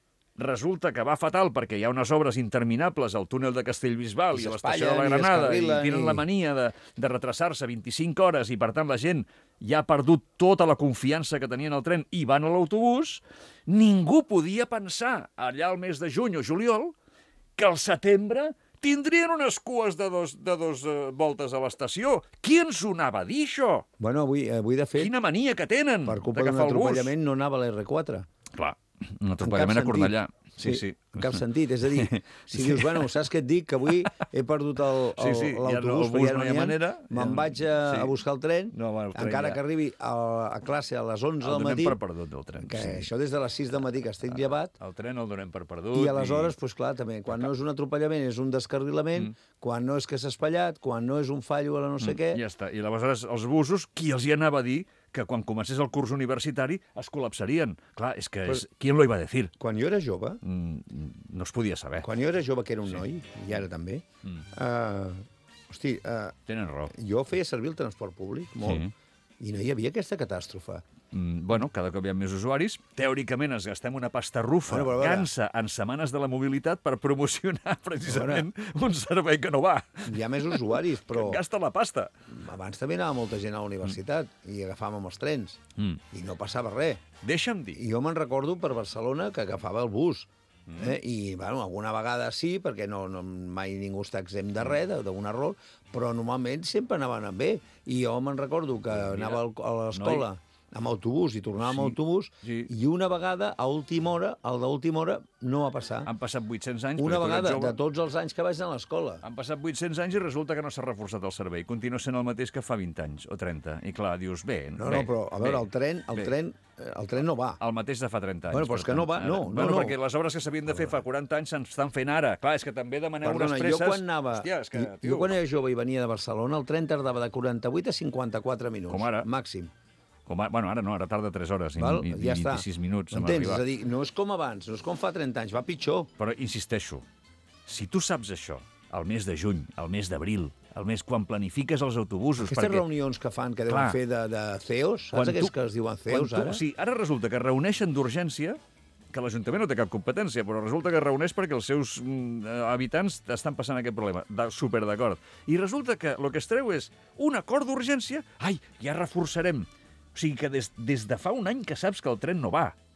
Resulta que va fatal perquè hi ha unes obres interminables al túnel de Castellbisbal i, I a l'estació de la s'espatllen i Granada i, descarrilen tenen i- la mania de, de retrasar-se vint-i-cinc hores i, per tant, la gent ja ha perdut tota la confiança que tenien al tren i van a l'autobús, ningú podia pensar, allà al mes de juny o juliol, que al setembre tindrien unes cues de dos, de dos uh, voltes a l'estació. Qui ens ho anava a dir, això? Bueno, avui, avui de fet, Quina mania que tenen per culpa d'un d'agafar el bus. atropellament no anava a l'R quatre. Clar, un atropellament a Cornellà. Sí, sí. En cap sentit. És a dir, si sí. dius, bueno, saps què et dic? Que avui he perdut el- Sí, el- sí, ja no- l'autobús, el perquè bus ja no no hi ha n'hi ha, manera, me'n ja- vaig a, sí. a buscar el tren, No, bueno, el tren encara ja- que arribi a, a classe a les onze El del donem matí, per perdut, del tren. que sí. això des de les sis del matí que estic llevat, El tren el donem per perdut. i aleshores, doncs clar, també, quan no és un atropellament és un descarrilament, Mm. quan no és que s'ha espatllat, quan no és un fallo a la no sé què... Ja està. I aleshores els busos, qui els hi anava a dir que quan comencés el curs universitari es col·lapsarien? Clar, és que... És... Qui lo iba a decir? Quan jo era jove, Mm, no es podia saber. quan jo era jove, que era un noi, i ara també, Mm. uh, hosti, uh, Tenen raó. jo feia servir el transport públic, molt, Sí. i no hi havia aquesta catàstrofe. Mm, bueno, cada cop hi ha més usuaris. Teòricament es gastem una pasta rufa, Bueno, però a veure. gansa, en setmanes de la mobilitat per promocionar precisament un servei que no va. Hi ha més usuaris, però Que gasta la pasta. abans també anava molta gent a la universitat i agafàvem els trens Mm. i no passava res. Deixa'm dir. I jo me'n recordo per Barcelona que agafava el bus. Eh? I, bueno, alguna vegada sí, perquè no, no, mai ningú està exempt de res, de- d'un error, però normalment sempre anaven bé. I jo me'n recordo que Mira, anava al- a l'escola amb autobús i tornava amb Sí, autobús, sí. i una vegada, a última hora, el d'última hora, no va passar. Han passat vuit-cents anys. Una perquè tu eres vegada, jove. de tots els anys que vaig anar a l'escola. Han passat vuit-cents anys i resulta que no s'ha reforçat el servei. Continua sent el mateix que fa vint anys o trenta. I clar, dius, bé, No, bé, no, però, a veure, bé, el tren, el bé. tren, eh, el tren no va. El mateix de fa trenta anys. Bueno, però és per que no tant. va, Ara- no, no, bueno, no. perquè les obres que s'havien de fer fa quaranta anys s'estan fent ara. Clar, és que també demaneu Perdona, unes presses... jo quan anava... Hòstia, és que, jo, tio, jo quan era jove i venia de Barcelona, el tren tardava de quaranta-vuit a cinquanta-quatre minuts. Com ara. Màxim. com, a- bueno, ara no, ara tarda tres hores i, Val? i, i Ja està. vint-i-sis minuts. en Entens? arribar. És a dir, no és com abans, no és com fa trenta anys, va pitjor. Però insisteixo, si tu saps això, al mes de juny, al mes d'abril, al mes quan planifiques els autobusos... Aquestes perquè... reunions que fan, que deuen Clar. fer de, de C E Os, Quan saps aquests tu- que es diuen C E quan Os tu- ara? O sigui, ara resulta que reuneixen d'urgència, que l'Ajuntament no té cap competència, però resulta que es reuneix perquè els seus mm, habitants estan passant aquest problema. De, super d'acord. I resulta que el que es treu és un acord d'urgència, ai, ja reforçarem. O sigui que des, des de fa un any que saps que el tren no va.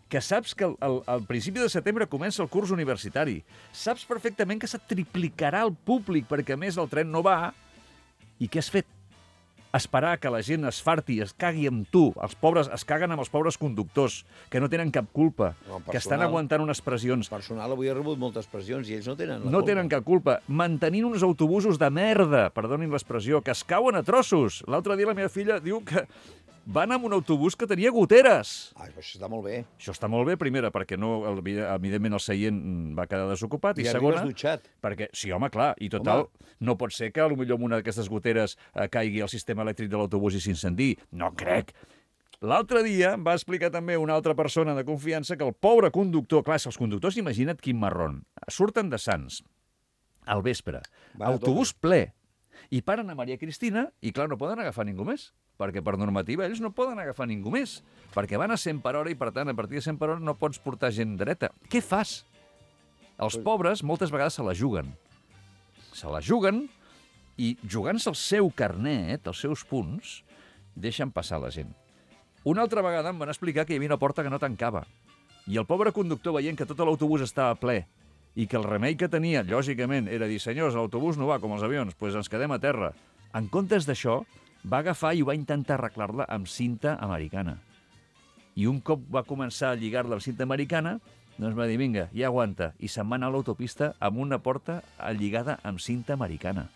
que saps que al, al, al principi de setembre comença el curs universitari, saps perfectament que se triplicarà el públic perquè, a més, el tren no va, i què has fet? Esperar que la gent es farti, es cagui amb tu. Els pobres es caguen amb els pobres conductors, que no tenen cap culpa, No, que estan aguantant unes pressions. Personal avui ha rebut moltes pressions i ells no tenen la No culpa. tenen cap culpa. Mantenint uns autobusos de merda, perdonin l'expressió, que es cauen a trossos. L'altre dia la meva filla diu que van amb un autobús que tenia goteres. Ah, això està molt bé. Això està molt bé, primera, perquè no, evidentment el seient va quedar desocupat, i, I segona... arribes dutxat. Perquè, sí, home, clar, i total, home. No pot ser que potser amb una d'aquestes goteres eh, caigui el sistema elèctric de l'autobús i s'incendi. No crec. L'altre dia va explicar també una altra persona de confiança que el pobre conductor... Clar, els conductors, imagina't quin marrón. Surten de Sants al vespre, Va, autobús ple, i paren a Maria Cristina i, clar, no poden agafar ningú més, perquè per normativa ells no poden agafar ningú més, perquè van a cent per hora i, per tant, a partir de cent per hora no pots portar gent dreta. Què fas? Els pobres moltes vegades se la juguen. Se la juguen i, jugant-se el seu carnet, els seus punts, deixen passar la gent. Una altra vegada em van explicar que hi havia una porta que no tancava, i el pobre conductor, veient que tot l'autobús estava ple i que el remei que tenia, lògicament, era dir, senyors, l'autobús no va com els avions, doncs ens quedem a terra. En comptes d'això, va agafar i va intentar arreglar-la amb cinta americana. I un cop va començar a lligar-la amb cinta americana, doncs va dir, vinga, ja aguanta. I se'n va anar a l'autopista amb una porta lligada amb cinta americana.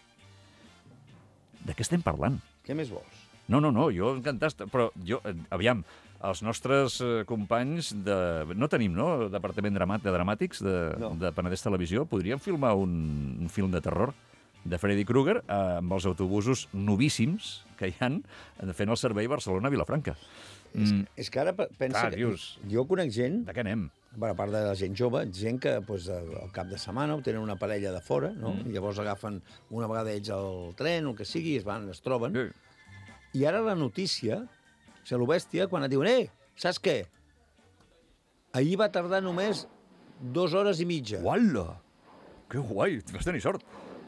De què estem parlant? Què més vols? No, no, no, jo encantat, però jo, aviam, els nostres eh, companys de... No tenim, no?, departament dramat, de dramàtics de, no. de Penedès Televisió. Podríem filmar un, un film de terror de Freddy Krueger eh, amb els autobusos novíssims que hi han fent el servei Barcelona-Vilafranca. És, mm. és que ara pensa Clar, que... dius, jo conec gent... de què anem? Bueno, a part de la gent jove, gent que pues, al cap de setmana ho tenen una parella de fora, no? Mm. I llavors agafen una vegada ells el tren, o el que sigui, i es van, es troben. Sí. I ara la notícia, o sigui, lo bèstia, quan et diuen, eh, saps què? Ahir va tardar només dues hores i mitja. Uala! Que guai, vas tenir sort.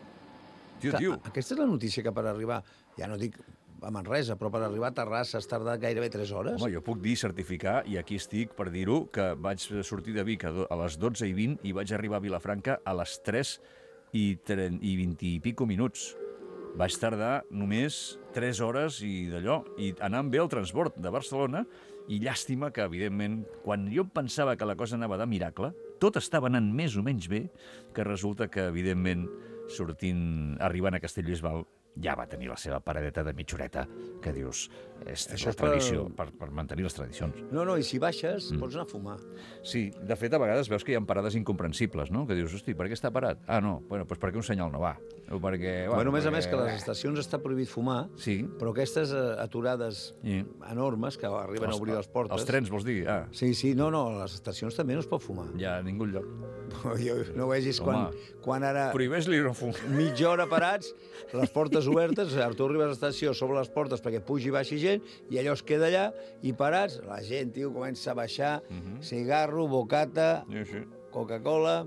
Tio, Que, tio. aquesta és la notícia que per arribar, ja no dic a Manresa, però per arribar a Terrassa has tardat gairebé tres hores. Home, jo puc dir, certificar, i aquí estic per dir-ho, que vaig sortir de Vic a do- a les dotze i vint i vaig arribar a Vilafranca a les tres i vint i pico minuts. Vaig tardar només tres hores i d'allò, i anant bé el transport de Barcelona, i llàstima que, evidentment, quan jo pensava que la cosa anava de miracle, tot estava anant més o menys bé, que resulta que, evidentment, sortint, arribant a Castellbisbal, ja va tenir la seva paradeta de mitjoreta, que dius, és Això la és per- tradició, per, per mantenir les tradicions. No, no, i si baixes, Mm. pots anar a fumar. Sí, de fet, a vegades veus que hi ha parades incomprensibles, no? Que dius, hosti, per què està parat? Ah, no, bueno, doncs perquè un senyal no va. O perquè... Bueno, a més a perquè- més que a les estacions està prohibit fumar, Sí. però aquestes eh, aturades I... enormes que arriben a obrir les portes... Els trens, vols dir? Ah, Sí, sí, no, no, a les estacions també no es pot fumar. ja a ningú lloc. Jo, no vegis quan, Home. quan ara Prohibeix-li no fumar. mitja hora parats, les portes obertes, tu arribes a l'estació sobre les portes perquè pugi i baixi gent, i allò es queda allà, i parats, la gent, tio, comença a baixar, cigarro, bocata, Sí, sí. Coca-Cola,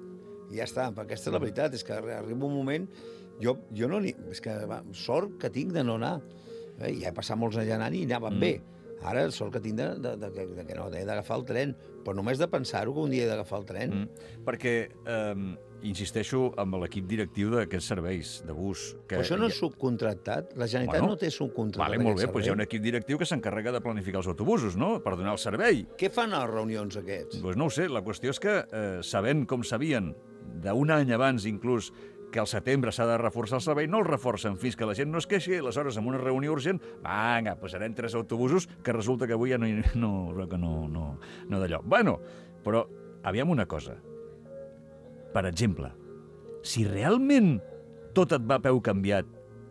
i ja està, perquè aquesta és la veritat, és que arriba un moment, jo, jo no ni... És que, va, sort que tinc de no anar. Eh? Ja he passat molts anys anant i anaven mm. bé. Ara, sort que tinc de, de, de, de, de que no, he d'agafar el tren. Però només de pensar-ho, que un dia he d'agafar el tren. Mm. Perquè, eh, insisteixo, amb l'equip directiu d'aquests serveis de bus... Que Però això no hi ha- és subcontractat? La Generalitat Bueno, no té subcontractat Vale, molt bé, aquest doncs hi ha un servei? equip directiu que s'encarrega de planificar els autobusos, no?, per donar el servei. Què fan a les reunions aquests? Doncs no ho sé, la qüestió és que, eh, sabent com sabien, d'un any abans inclús, que al setembre s'ha de reforçar el servei, no el reforcen fins que la gent no es queixi, i aleshores, en una reunió urgent, vinga, posarem tres autobusos, que resulta que avui ja no, no, que no, no, no d'allò. Bueno, però, aviam una cosa. Per exemple, si realment tot et va a peu canviat,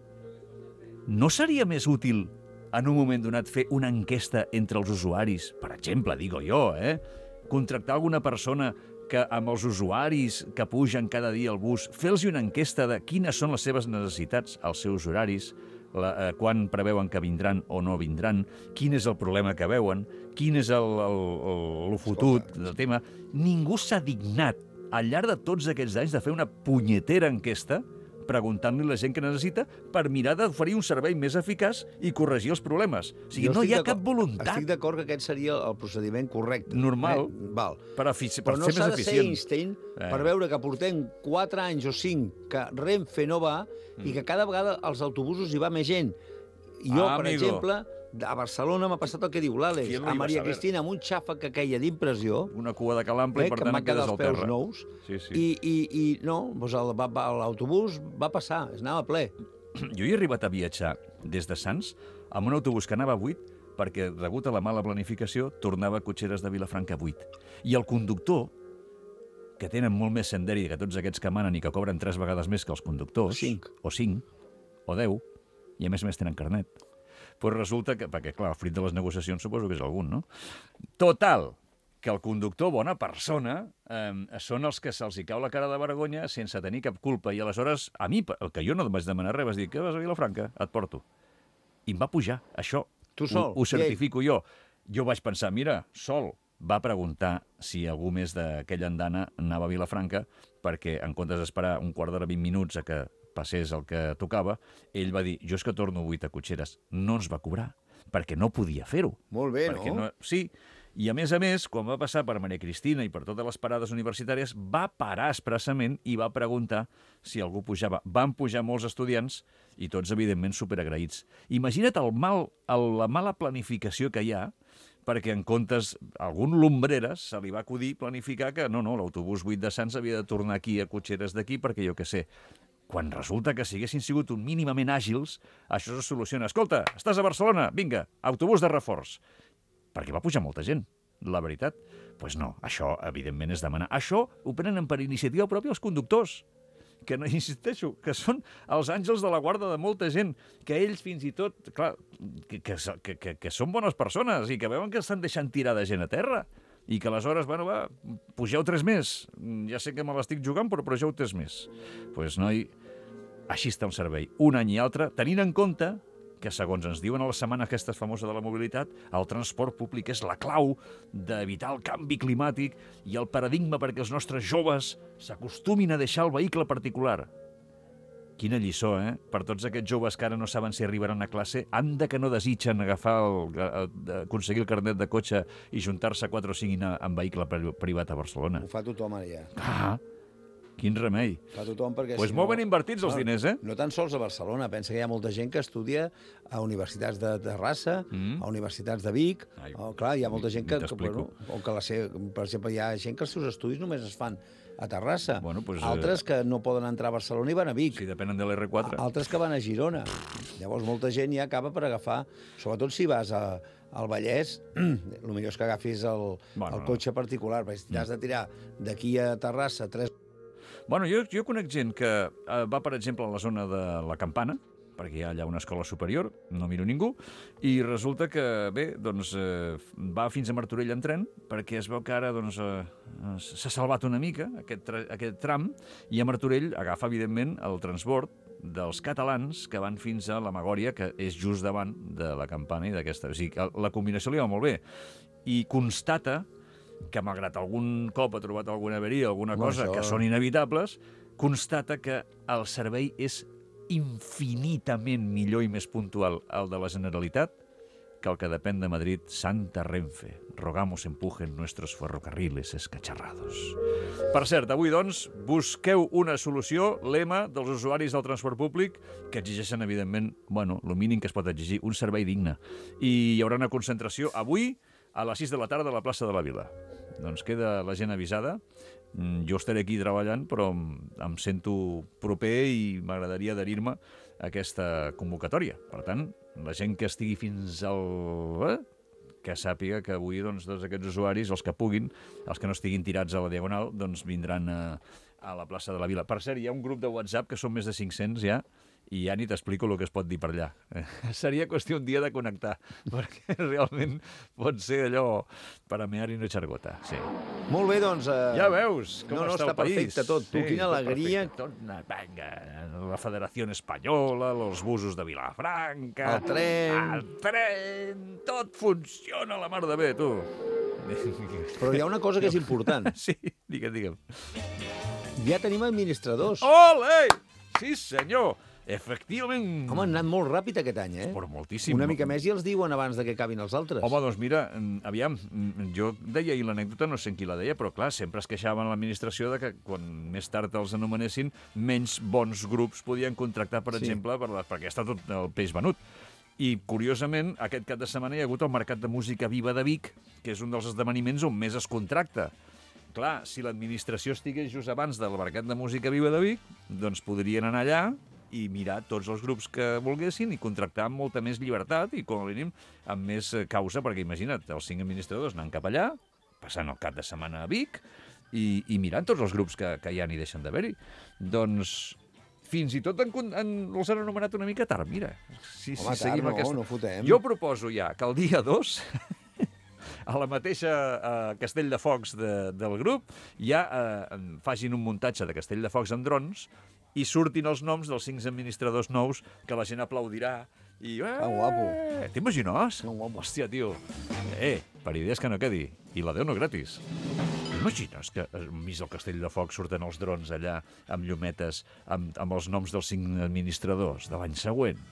no seria més útil en un moment donat fer una enquesta entre els usuaris? Per exemple, digo jo, eh? Contractar alguna persona que amb els usuaris que pugen cada dia al bus, fer-los una enquesta de quines són les seves necessitats, els seus horaris, la, eh, quan preveuen que vindran o no vindran, quin és el problema que veuen, quin és el, el, el, el fotut del tema. Ningú s'ha dignat, al llarg de tots aquests anys, de fer una punyetera enquesta preguntant-li a la gent que necessita per mirar d'oferir un servei més eficaç i corregir els problemes. O sigui, Jo no estic hi ha d'acord- cap voluntat. Estic d'acord que aquest seria el procediment correcte. Normal. Eh? Val. Per, efici- per Però no ser s'ha més de ser eficient. Einstein Eh. per veure que portem quatre anys o cinc que Renfe no va Mm. i que cada vegada als autobusos hi va més gent. I jo, Ah, per amigo. exemple, a Barcelona m'ha passat el que diu l'Àlex, ¿Quién lo a iba a Maria saber? Cristina amb un xàfec que queia d'impressió, Una cua de calample eh, i per que em tant van et quedes quedar al els peus terra. nous, Sí, sí. i, i, i no, doncs el, va, va, l'autobús va passar, es anava ple. Jo he arribat a viatjar des de Sants amb un autobús que anava buit perquè, degut a la mala planificació, tornava a Cotxeres de Vilafranca buit. I el conductor, que tenen molt més senderi que tots aquests que manen i que cobren tres vegades més que els conductors, Cinc. o cinc, o deu, i a més a més tenen carnet, doncs resulta que, perquè clar, el fruit de les negociacions suposo que és algun, no? Total, que el conductor, bona persona, eh, són els que se'ls hi cau la cara de vergonya sense tenir cap culpa. I aleshores, a mi, el que jo no vaig demanar res, vas dir, què vas a Vilafranca? Et porto. I em va pujar, això. Tu sol, Ho, ho i ell? certifico jo. Jo vaig pensar, mira, sol, va preguntar si algú més d'aquella andana anava a Vilafranca, perquè en comptes d'esperar un quart d'hora, vint minuts a que passés el que tocava, ell va dir, jo és que torno vuit a Cotxeres. No ens va cobrar, perquè no podia fer-ho. Molt bé, perquè no? Sí, i a més a més, quan va passar per Maria Cristina i per totes les parades universitàries, va parar expressament i va preguntar si algú pujava. Van pujar molts estudiants i tots, evidentment, superagraïts. Imagina't el mal, el, la mala planificació que hi ha, perquè en comptes, algun lumbreres se li va acudir planificar que no, no, l'autobús vuit de Sants havia de tornar aquí a Cotxeres d'aquí perquè jo què sé. Quan resulta que si haguessin sigut un mínimament àgils, això se soluciona. Escolta, estàs a Barcelona? Vinga, autobús de reforç. Perquè va pujar molta gent, la veritat. Doncs pues no, això, evidentment, és demanar. Això ho prenen per iniciativa pròpia els conductors, que no insisteixo, que són els àngels de la guarda de molta gent, que ells fins i tot, clar, que, que, que, que, que són bones persones i que veuen que estan deixant tirar de gent a terra i que aleshores, bueno, va, pugeu tres més. Ja sé que me l'estic jugant, però pugeu tres més. Doncs, pues, noi, així està un servei, un any i altre, tenint en compte que, segons ens diuen a la setmana aquesta famosa de la mobilitat, el transport públic és la clau d'evitar el canvi climàtic i el paradigma perquè els nostres joves s'acostumin a deixar el vehicle particular. Quina lliçó, eh? Per tots aquests joves que ara no saben si arribaran a classe, anda que no desitgen agafar el, aconseguir el carnet de cotxe i juntar-se quatre o cinc i anar en vehicle privat a Barcelona. Ho fa tothom ara ja. Ah, quin remei. Fa tothom perquè... Pues si molt no... ben invertits els no, diners, eh? No tan sols a Barcelona. Pensa que hi ha molta gent que estudia a universitats de Terrassa, Mm. a universitats de Vic. Ai, O, clar, hi ha molta gent que... que t'explico. bueno, o que la seva, per exemple, hi ha gent que els seus estudis només es fan a Terrassa. Bueno, pues, Altres que no poden entrar a Barcelona i van a Vic. Si depenen de l'R quatre. Altres que van a Girona. Llavors, molta gent ja acaba per agafar... Sobretot si vas a, al Vallès, el millor és que agafis el, Bueno, el cotxe particular, perquè si t'has de tirar d'aquí a Terrassa tres... Bueno, jo, jo conec gent que eh, va, per exemple, a la zona de la Campana, perquè hi ha allà una escola superior, no miro ningú, i resulta que, bé, doncs, eh, va fins a Martorell en tren, perquè es veu que ara doncs, eh, s'ha salvat una mica aquest, tra aquest tram, i a Martorell agafa, evidentment, el transbord dels catalans que van fins a la Magòria, que és just davant de la Campana i d'aquesta. O sigui, que la combinació li va molt bé. I constata que, malgrat algun cop ha trobat alguna averia, alguna Bueno, cosa això- que són inevitables, constata que el servei és infinitament millor i més puntual el de la Generalitat que el que depèn de Madrid, Santa Renfe. Rogamos empujen nuestros ferrocarriles escacharrados. Per cert, avui, doncs, busqueu una solució, lema dels usuaris del transport públic, que exigeixen, evidentment, bueno, el mínim que es pot exigir, un servei digne. I hi haurà una concentració avui a les sis de la tarda a la plaça de la Vila. Doncs queda la gent avisada. Jo estaré aquí treballant, però em sento proper i m'agradaria adherir-me a aquesta convocatòria. Per tant, la gent que estigui fins al... Eh? que sàpiga que avui doncs, tots aquests usuaris, els que puguin, els que no estiguin tirats a la Diagonal, doncs vindran a, a la plaça de la Vila. Per cert, hi ha un grup de WhatsApp que són més de cinc-cents ja, i ja ni t'explico el que es pot dir per allà. Eh, seria qüestió un dia de connectar, perquè realment pot ser allò per a mear i no xargota. Sí. Molt bé, doncs... Eh... Ja veus com no, no, està, està el país. perfecte tot. Tu, quina tot alegria. perfecte. Tot, na- venga, la Federació Espanyola, els busos de Vilafranca... El tren. El tren... Tot funciona a la mar de bé, tu. Però hi ha una cosa que és important. Sí, digue'm, digue'm. Ja tenim administradors. Ole! Sí, senyor. Efectivament. Home, han anat molt ràpid aquest any, eh? Però moltíssim. Una mica més i els diuen abans de que acabin els altres. Home, doncs mira, mm, aviam, mm, jo deia ahir l'anècdota, no sé en qui la deia, però clar, sempre es queixaven l'administració de que quan més tard els anomenessin, menys bons grups podien contractar, per Sí. exemple, per la, perquè està tot el peix venut. I, curiosament, aquest cap de setmana hi ha hagut el Mercat de Música Viva de Vic, que és un dels esdeveniments on més es contracta. Clar, si l'administració estigués just abans del Mercat de Música Viva de Vic, doncs podrien anar allà i mirar tots els grups que volguessin i contractar amb molta més llibertat i, com a mínim, amb més eh, causa, perquè imagina't, els cinc administradors anant cap allà, passant el cap de setmana a Vic i, i mirant tots els grups que, que hi ha i deixen d'haver-hi. Doncs fins i tot en, en, els han anomenat una mica tard, mira. Si, Home, si seguim tard no, aquesta... no fotem. Jo proposo ja que el dia dos... a la mateixa eh, Castell de Focs de, del grup ja eh, facin un muntatge de Castell de Focs amb drons i surtin els noms dels cinc administradors nous que la gent aplaudirà i... Eh, Que guapo. T'imagines? Que guapo. Hòstia, tio. Eh, per idees que no quedi. I la Déu no gratis. T'imagines que enmig del Castell de Focs surten els drons allà amb llumetes, amb, amb els noms dels cinc administradors de l'any següent?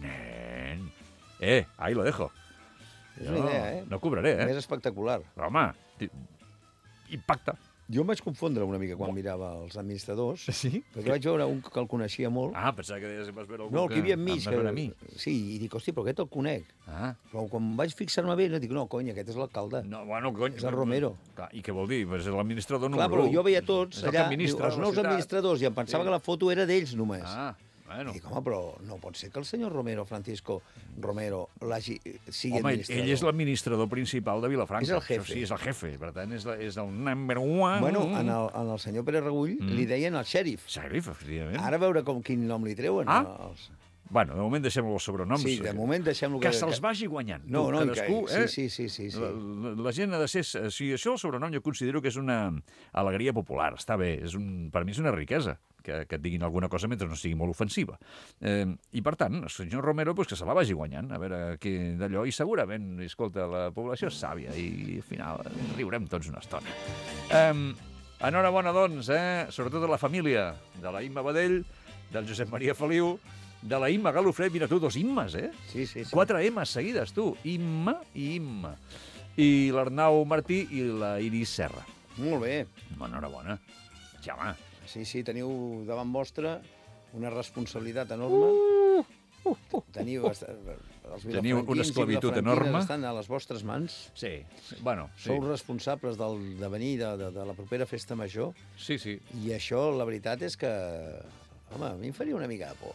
Nen. Eh, ahí lo dejo. És una idea, eh? No cobraré, eh? Més espectacular. Però, home, ti- impacta. Jo em vaig confondre una mica quan mirava els administradors, Sí? perquè vaig veure un que el coneixia molt. Ah, pensava que deies que vas veure algú No, el que hi havia enmig. Em vas veure a mi. Sí, i dic, hòstia, però aquest el conec. Ah. Però quan vaig fixar-me bé, no, dic, no, cony, aquest és l'alcalde. No, bueno, cony. És el Romero. Clar, i què vol dir? És l'administrador Clar, número però u. jo veia tots És el que allà, diu, administra els la nous ciutat. administradors, i em pensava Sí. que la foto era d'ells només. Ah, bueno. I dic, home, però no pot ser que el senyor Romero, Francisco Romero, l'hagi sigui Home, ell, administrador. ell és l'administrador principal de Vilafranca. És el jefe. Això sí, és el jefe. Per tant, és, la, és el number one. Bueno, en el, en el senyor Pere Regull Mm. li deien el xèrif. Sheriff, efectivament. Ara a veure com, quin nom li treuen. Ah. Els... Bueno, de moment deixem els sobrenoms. Sí, de moment deixem-lo que... Que se'ls vagi guanyant. No, tu, no, i cadascú, que... eh? Sí, sí, sí, sí. La, la, la gent ha de ser... O sigui, això, el sobrenom, jo considero que és una alegria popular. Està bé. És un, per mi és una riquesa que, que et diguin alguna cosa mentre no sigui molt ofensiva. Eh, I, per tant, el senyor Romero, pues, que se la vagi guanyant. A veure què d'allò. I segurament, escolta, la població és sàvia i, al final, riurem tots una estona. Eh, enhorabona, doncs, eh? Sobretot a la família de la Imma Badell, del Josep Maria Feliu, de la Imma Galofré. Mira tu, dos Immes, eh? Sí, sí, sí. Quatre M's seguides, tu. Imma i Imma. I l'Arnau Martí i la Iris Serra. Molt bé. Enhorabona. Ja, home. Sí, sí, teniu davant vostre una responsabilitat enorme. Uh, uh, uh, Teniu, uh. est- els Teniu una vilafranquins i esclavitud vilafranquines enorme. estan a les vostres mans. Sí, bueno, sí. Sou responsables del devenir de, de, de la propera festa major. Sí, sí. I això, la veritat és que... Home, a mi em faria una mica de por.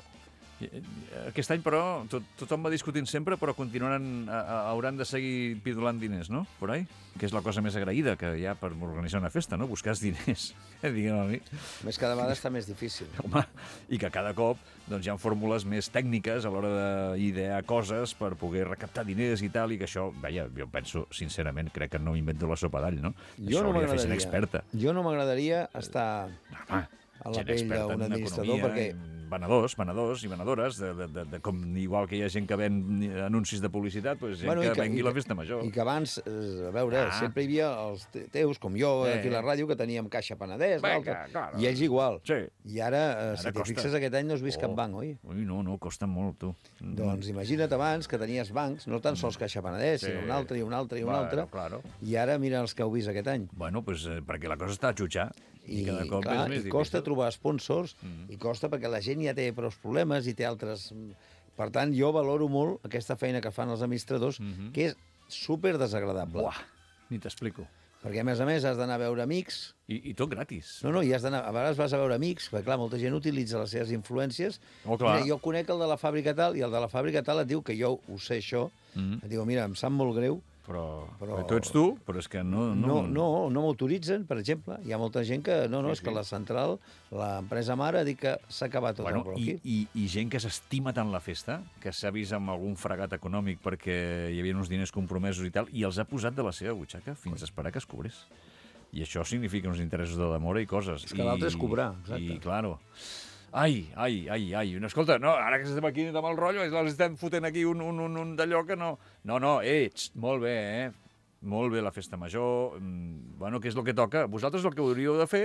Aquest any, però, tot, tothom va discutint sempre, però continuaran, a, a, hauran de seguir pidolant diners, no? Por ahí? Que és la cosa més agraïda que hi ha per organitzar una festa, no? Buscar els diners, diguem a mi. Més cada vegada està més difícil. Home, i que cada cop doncs, hi ha fórmules més tècniques a l'hora d'idear coses per poder recaptar diners i tal, i que això, veia, jo penso, sincerament, crec que no m'invento la sopa d'all, no? Jo això no hauria de fer gent m'agradaria. experta. Jo no m'agradaria estar Home, a la gent pell experta d'un en administrador, economia, perquè en venedors, venedors i venedores, de, de, de, de, com igual que hi ha gent que ven anuncis de publicitat, doncs gent Bueno, i que, que- vengui i la que- festa major. I que abans, eh, a veure, Ah. sempre hi havia els te- teus, com jo, Eh. aquí a la ràdio, que teníem Caixa Penedès, Vinga, l'altre, claro. i ells igual. Sí. I ara, eh, Ara si te costa. fixes, aquest any no has vist cap Oh. banc, oi? Ui, no, no, costa molt, tu. Doncs imagina't abans que tenies bancs, no tan sols Caixa Penedès, Sí. sinó un altre i un altre i un Bueno, altre. claro. I ara mira els que heu vist aquest any. Bueno, pues, eh, perquè la cosa està a jutjar. I, I, cada cop clar, és més i costa difícil. trobar sponsors, Mhm. i costa perquè la gent ja té prou problemes i té altres... Per tant, jo valoro molt aquesta feina que fan els administradors, Mhm. que és super desagradable. Buah, ni t'explico. Perquè, a més a més, has d'anar a veure amics. I, I tot gratis. No, no, i has d'anar... A vegades vas a veure amics, perquè, clar, molta gent utilitza les seves influències. Oh, clar. Mira, jo conec el de la fàbrica tal, i el de la fàbrica tal et diu que jo ho sé, això. Mhm. Et diu, mira, em sap molt greu, Però, Però- però... tu ets tu, però és que no... no, no, no m'autoritzen, per exemple. Hi ha molta gent que... No, no, Sí, és que sí. la central, l'empresa mare, ha dit que s'ha acabat tot Bueno, el i, bloqui. i, I gent que s'estima tant la festa, que s'ha vist amb algun fregat econòmic perquè hi havia uns diners compromesos i tal, i els ha posat de la seva butxaca fins a esperar que es cobrés. I això significa uns interessos de demora i coses. És que l'altre és cobrar, exacte. I, claro. Ai, ai, ai, ai. No, escolta, no, ara que estem aquí de mal rotllo, els estem fotent aquí un, un, un, un d'allò que no... No, no, eh, txt, molt bé, eh? Molt bé la festa major, mm, bueno, què és el que toca? Vosaltres el que hauríeu de fer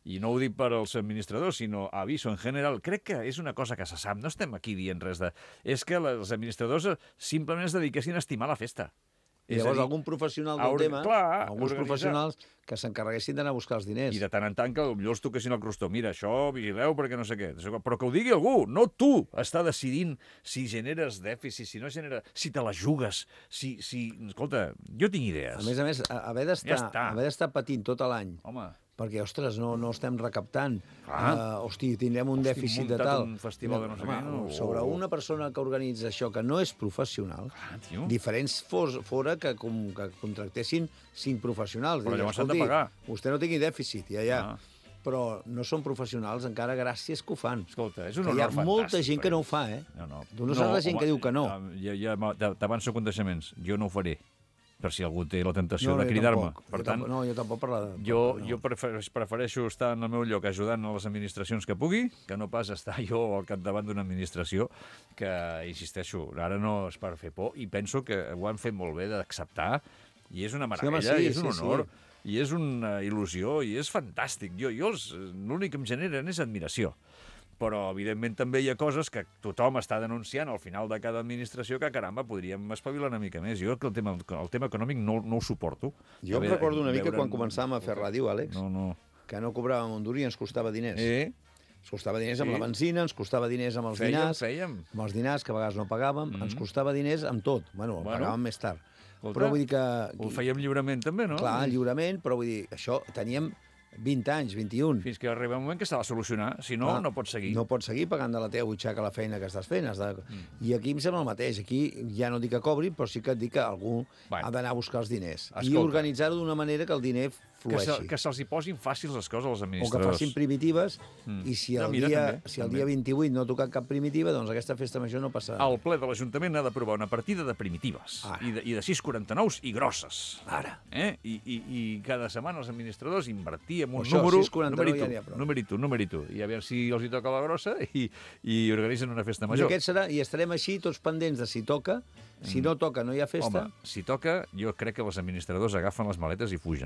i no ho dic per als administradors, sinó aviso en general, crec que és una cosa que se sap, no estem aquí dient res de... És que els administradors simplement es dediquessin a estimar la festa. I llavors algun professional del Or... tema, Clar, alguns organitzar... professionals que s'encarreguessin d'anar a buscar els diners. I de tant en tant que potser els toquessin el crostó. Mira, això, vigileu perquè no sé què. Però que ho digui algú, no tu, està decidint si generes dèficit, si no genera... si te la jugues, si... si... Escolta, jo tinc idees. A més a més, haver d'estar Ja haver d'estar patint tot l'any. Home. Perquè, ostres, no, no estem recaptant. Ah. Uh, hosti, tindrem un Hosti, dèficit de muntat tal. un festival de no sé Home, què, no? sobre Oh. una persona que organitza això, que no és professional, Ah, tio. diferents fos, fora que, com, que contractessin cinc professionals. Però Diguin, llavors s'han de "Escolti, pagar." Vostè no tingui dèficit, ja, ja. Ah. Però no són professionals, encara gràcies que ho fan. Escolta, és un que hi ha honor molta fantàstic, gent que perquè- no ho fa, eh? No, no. Tu no saps la gent que diu que no. Ja, ja t'avanço coneixements. Jo no ho faré, per si algú té la tentació No, de jo cridar-me. tampoc. Per Jo tant, tampoc- no, jo tampoc per la... jo, no. jo prefereix, prefereixo estar en el meu lloc ajudant a les administracions que pugui, que no pas estar jo al capdavant d'una administració que, insisteixo, ara no és per fer por, i penso que ho han fet molt bé d'acceptar, i és una meravella, Sí, home, sí, i és un sí, honor, sí. i és una il·lusió, i és fantàstic. Jo, jo els- l'únic que em generen és admiració. Però, evidentment, també hi ha coses que tothom està denunciant al final de cada administració que, caramba, podríem espavilar una mica més. Jo que el tema, el tema econòmic no, no ho suporto. Jo em Haver- recordo una mica veure- quan començàvem a fer ràdio, Àlex, No, no. que no cobràvem un duro i ens costava diners. Eh? Ens costava diners amb Sí. la benzina, ens costava diners amb els Fèiem, dinars, fèiem. amb els dinars que a vegades no pagàvem, Mhm. ens costava diners amb tot. Bueno, Bueno. pagàvem més tard. Escolta, Però vull dir que... Ho fèiem lliurement, també, no? Clar, lliurement, però vull dir, això teníem vint anys, vint-i-un. Fins que arriba un moment que s'ha de solucionar. Si no, Clar, no pots seguir. No pots seguir pagant de la teva butxaca la feina que estàs fent. Has de... Mm. I aquí em sembla el mateix. Aquí ja no dic que cobri, però sí que et dic que algú Bueno. ha d'anar a buscar els diners. I Escolta. organitzar-ho d'una manera que el diner Que, se, flueixi. que se'ls hi posin fàcils les coses als O que administradors. facin primitives, Mm. i si No, el, mira, dia, també, si el també. dia vint-i-vuit no ha tocat cap primitiva, doncs aquesta festa major no passarà. El ple de l'Ajuntament ha d'aprovar una partida de primitives Ara. i de, i de sis coma quaranta-nou i grosses. Ara. Eh? I, i, I cada setmana els administradradors invertir en un Això, número... sis coma quaranta-nou numerito, ja n'hi ha prou. numerito, numerito. I a veure si els hi toca la grossa i, i organitzen una festa I, major. aquest serà, I estarem així, tots pendents de si toca. Si no toca, no hi ha festa. Home, si toca, jo crec que els administradors agafen les maletes i fugen.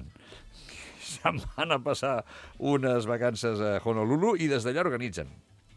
Se'n van a passar unes vacances a Honolulu i des d'allà organitzen.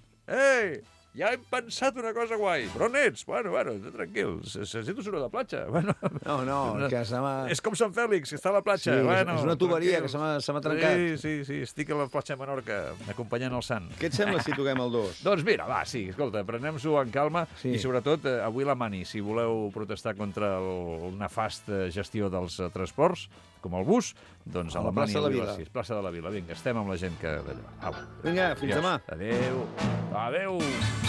Ei, ja hem pensat una cosa guai. Però on ets? Bueno, bueno, tranquil, se, se siento suro de platja. Bueno, No, no, que se m'ha... és com Sant Fèlix, que està a la platja. Sí, és- bueno, és una tuberia tranquil. que se m'ha- se m'ha trencat. Sí, sí, sí, estic a la platja de Menorca, acompanyant el sant. Què et sembla si toquem el dos? Doncs mira, va, sí, escolta, prenem-s'ho en calma Sí. i sobretot eh, avui la mani, si voleu protestar contra el, una nefasta gestió dels eh, transports, com el bus, doncs A a la la mani plaça de la avui a Vila. les sis, plaça de la Vila. Vinga, estem amb la gent que d'allò. Au. Vinga, fins Adiós. demà. Adéu. Adéu.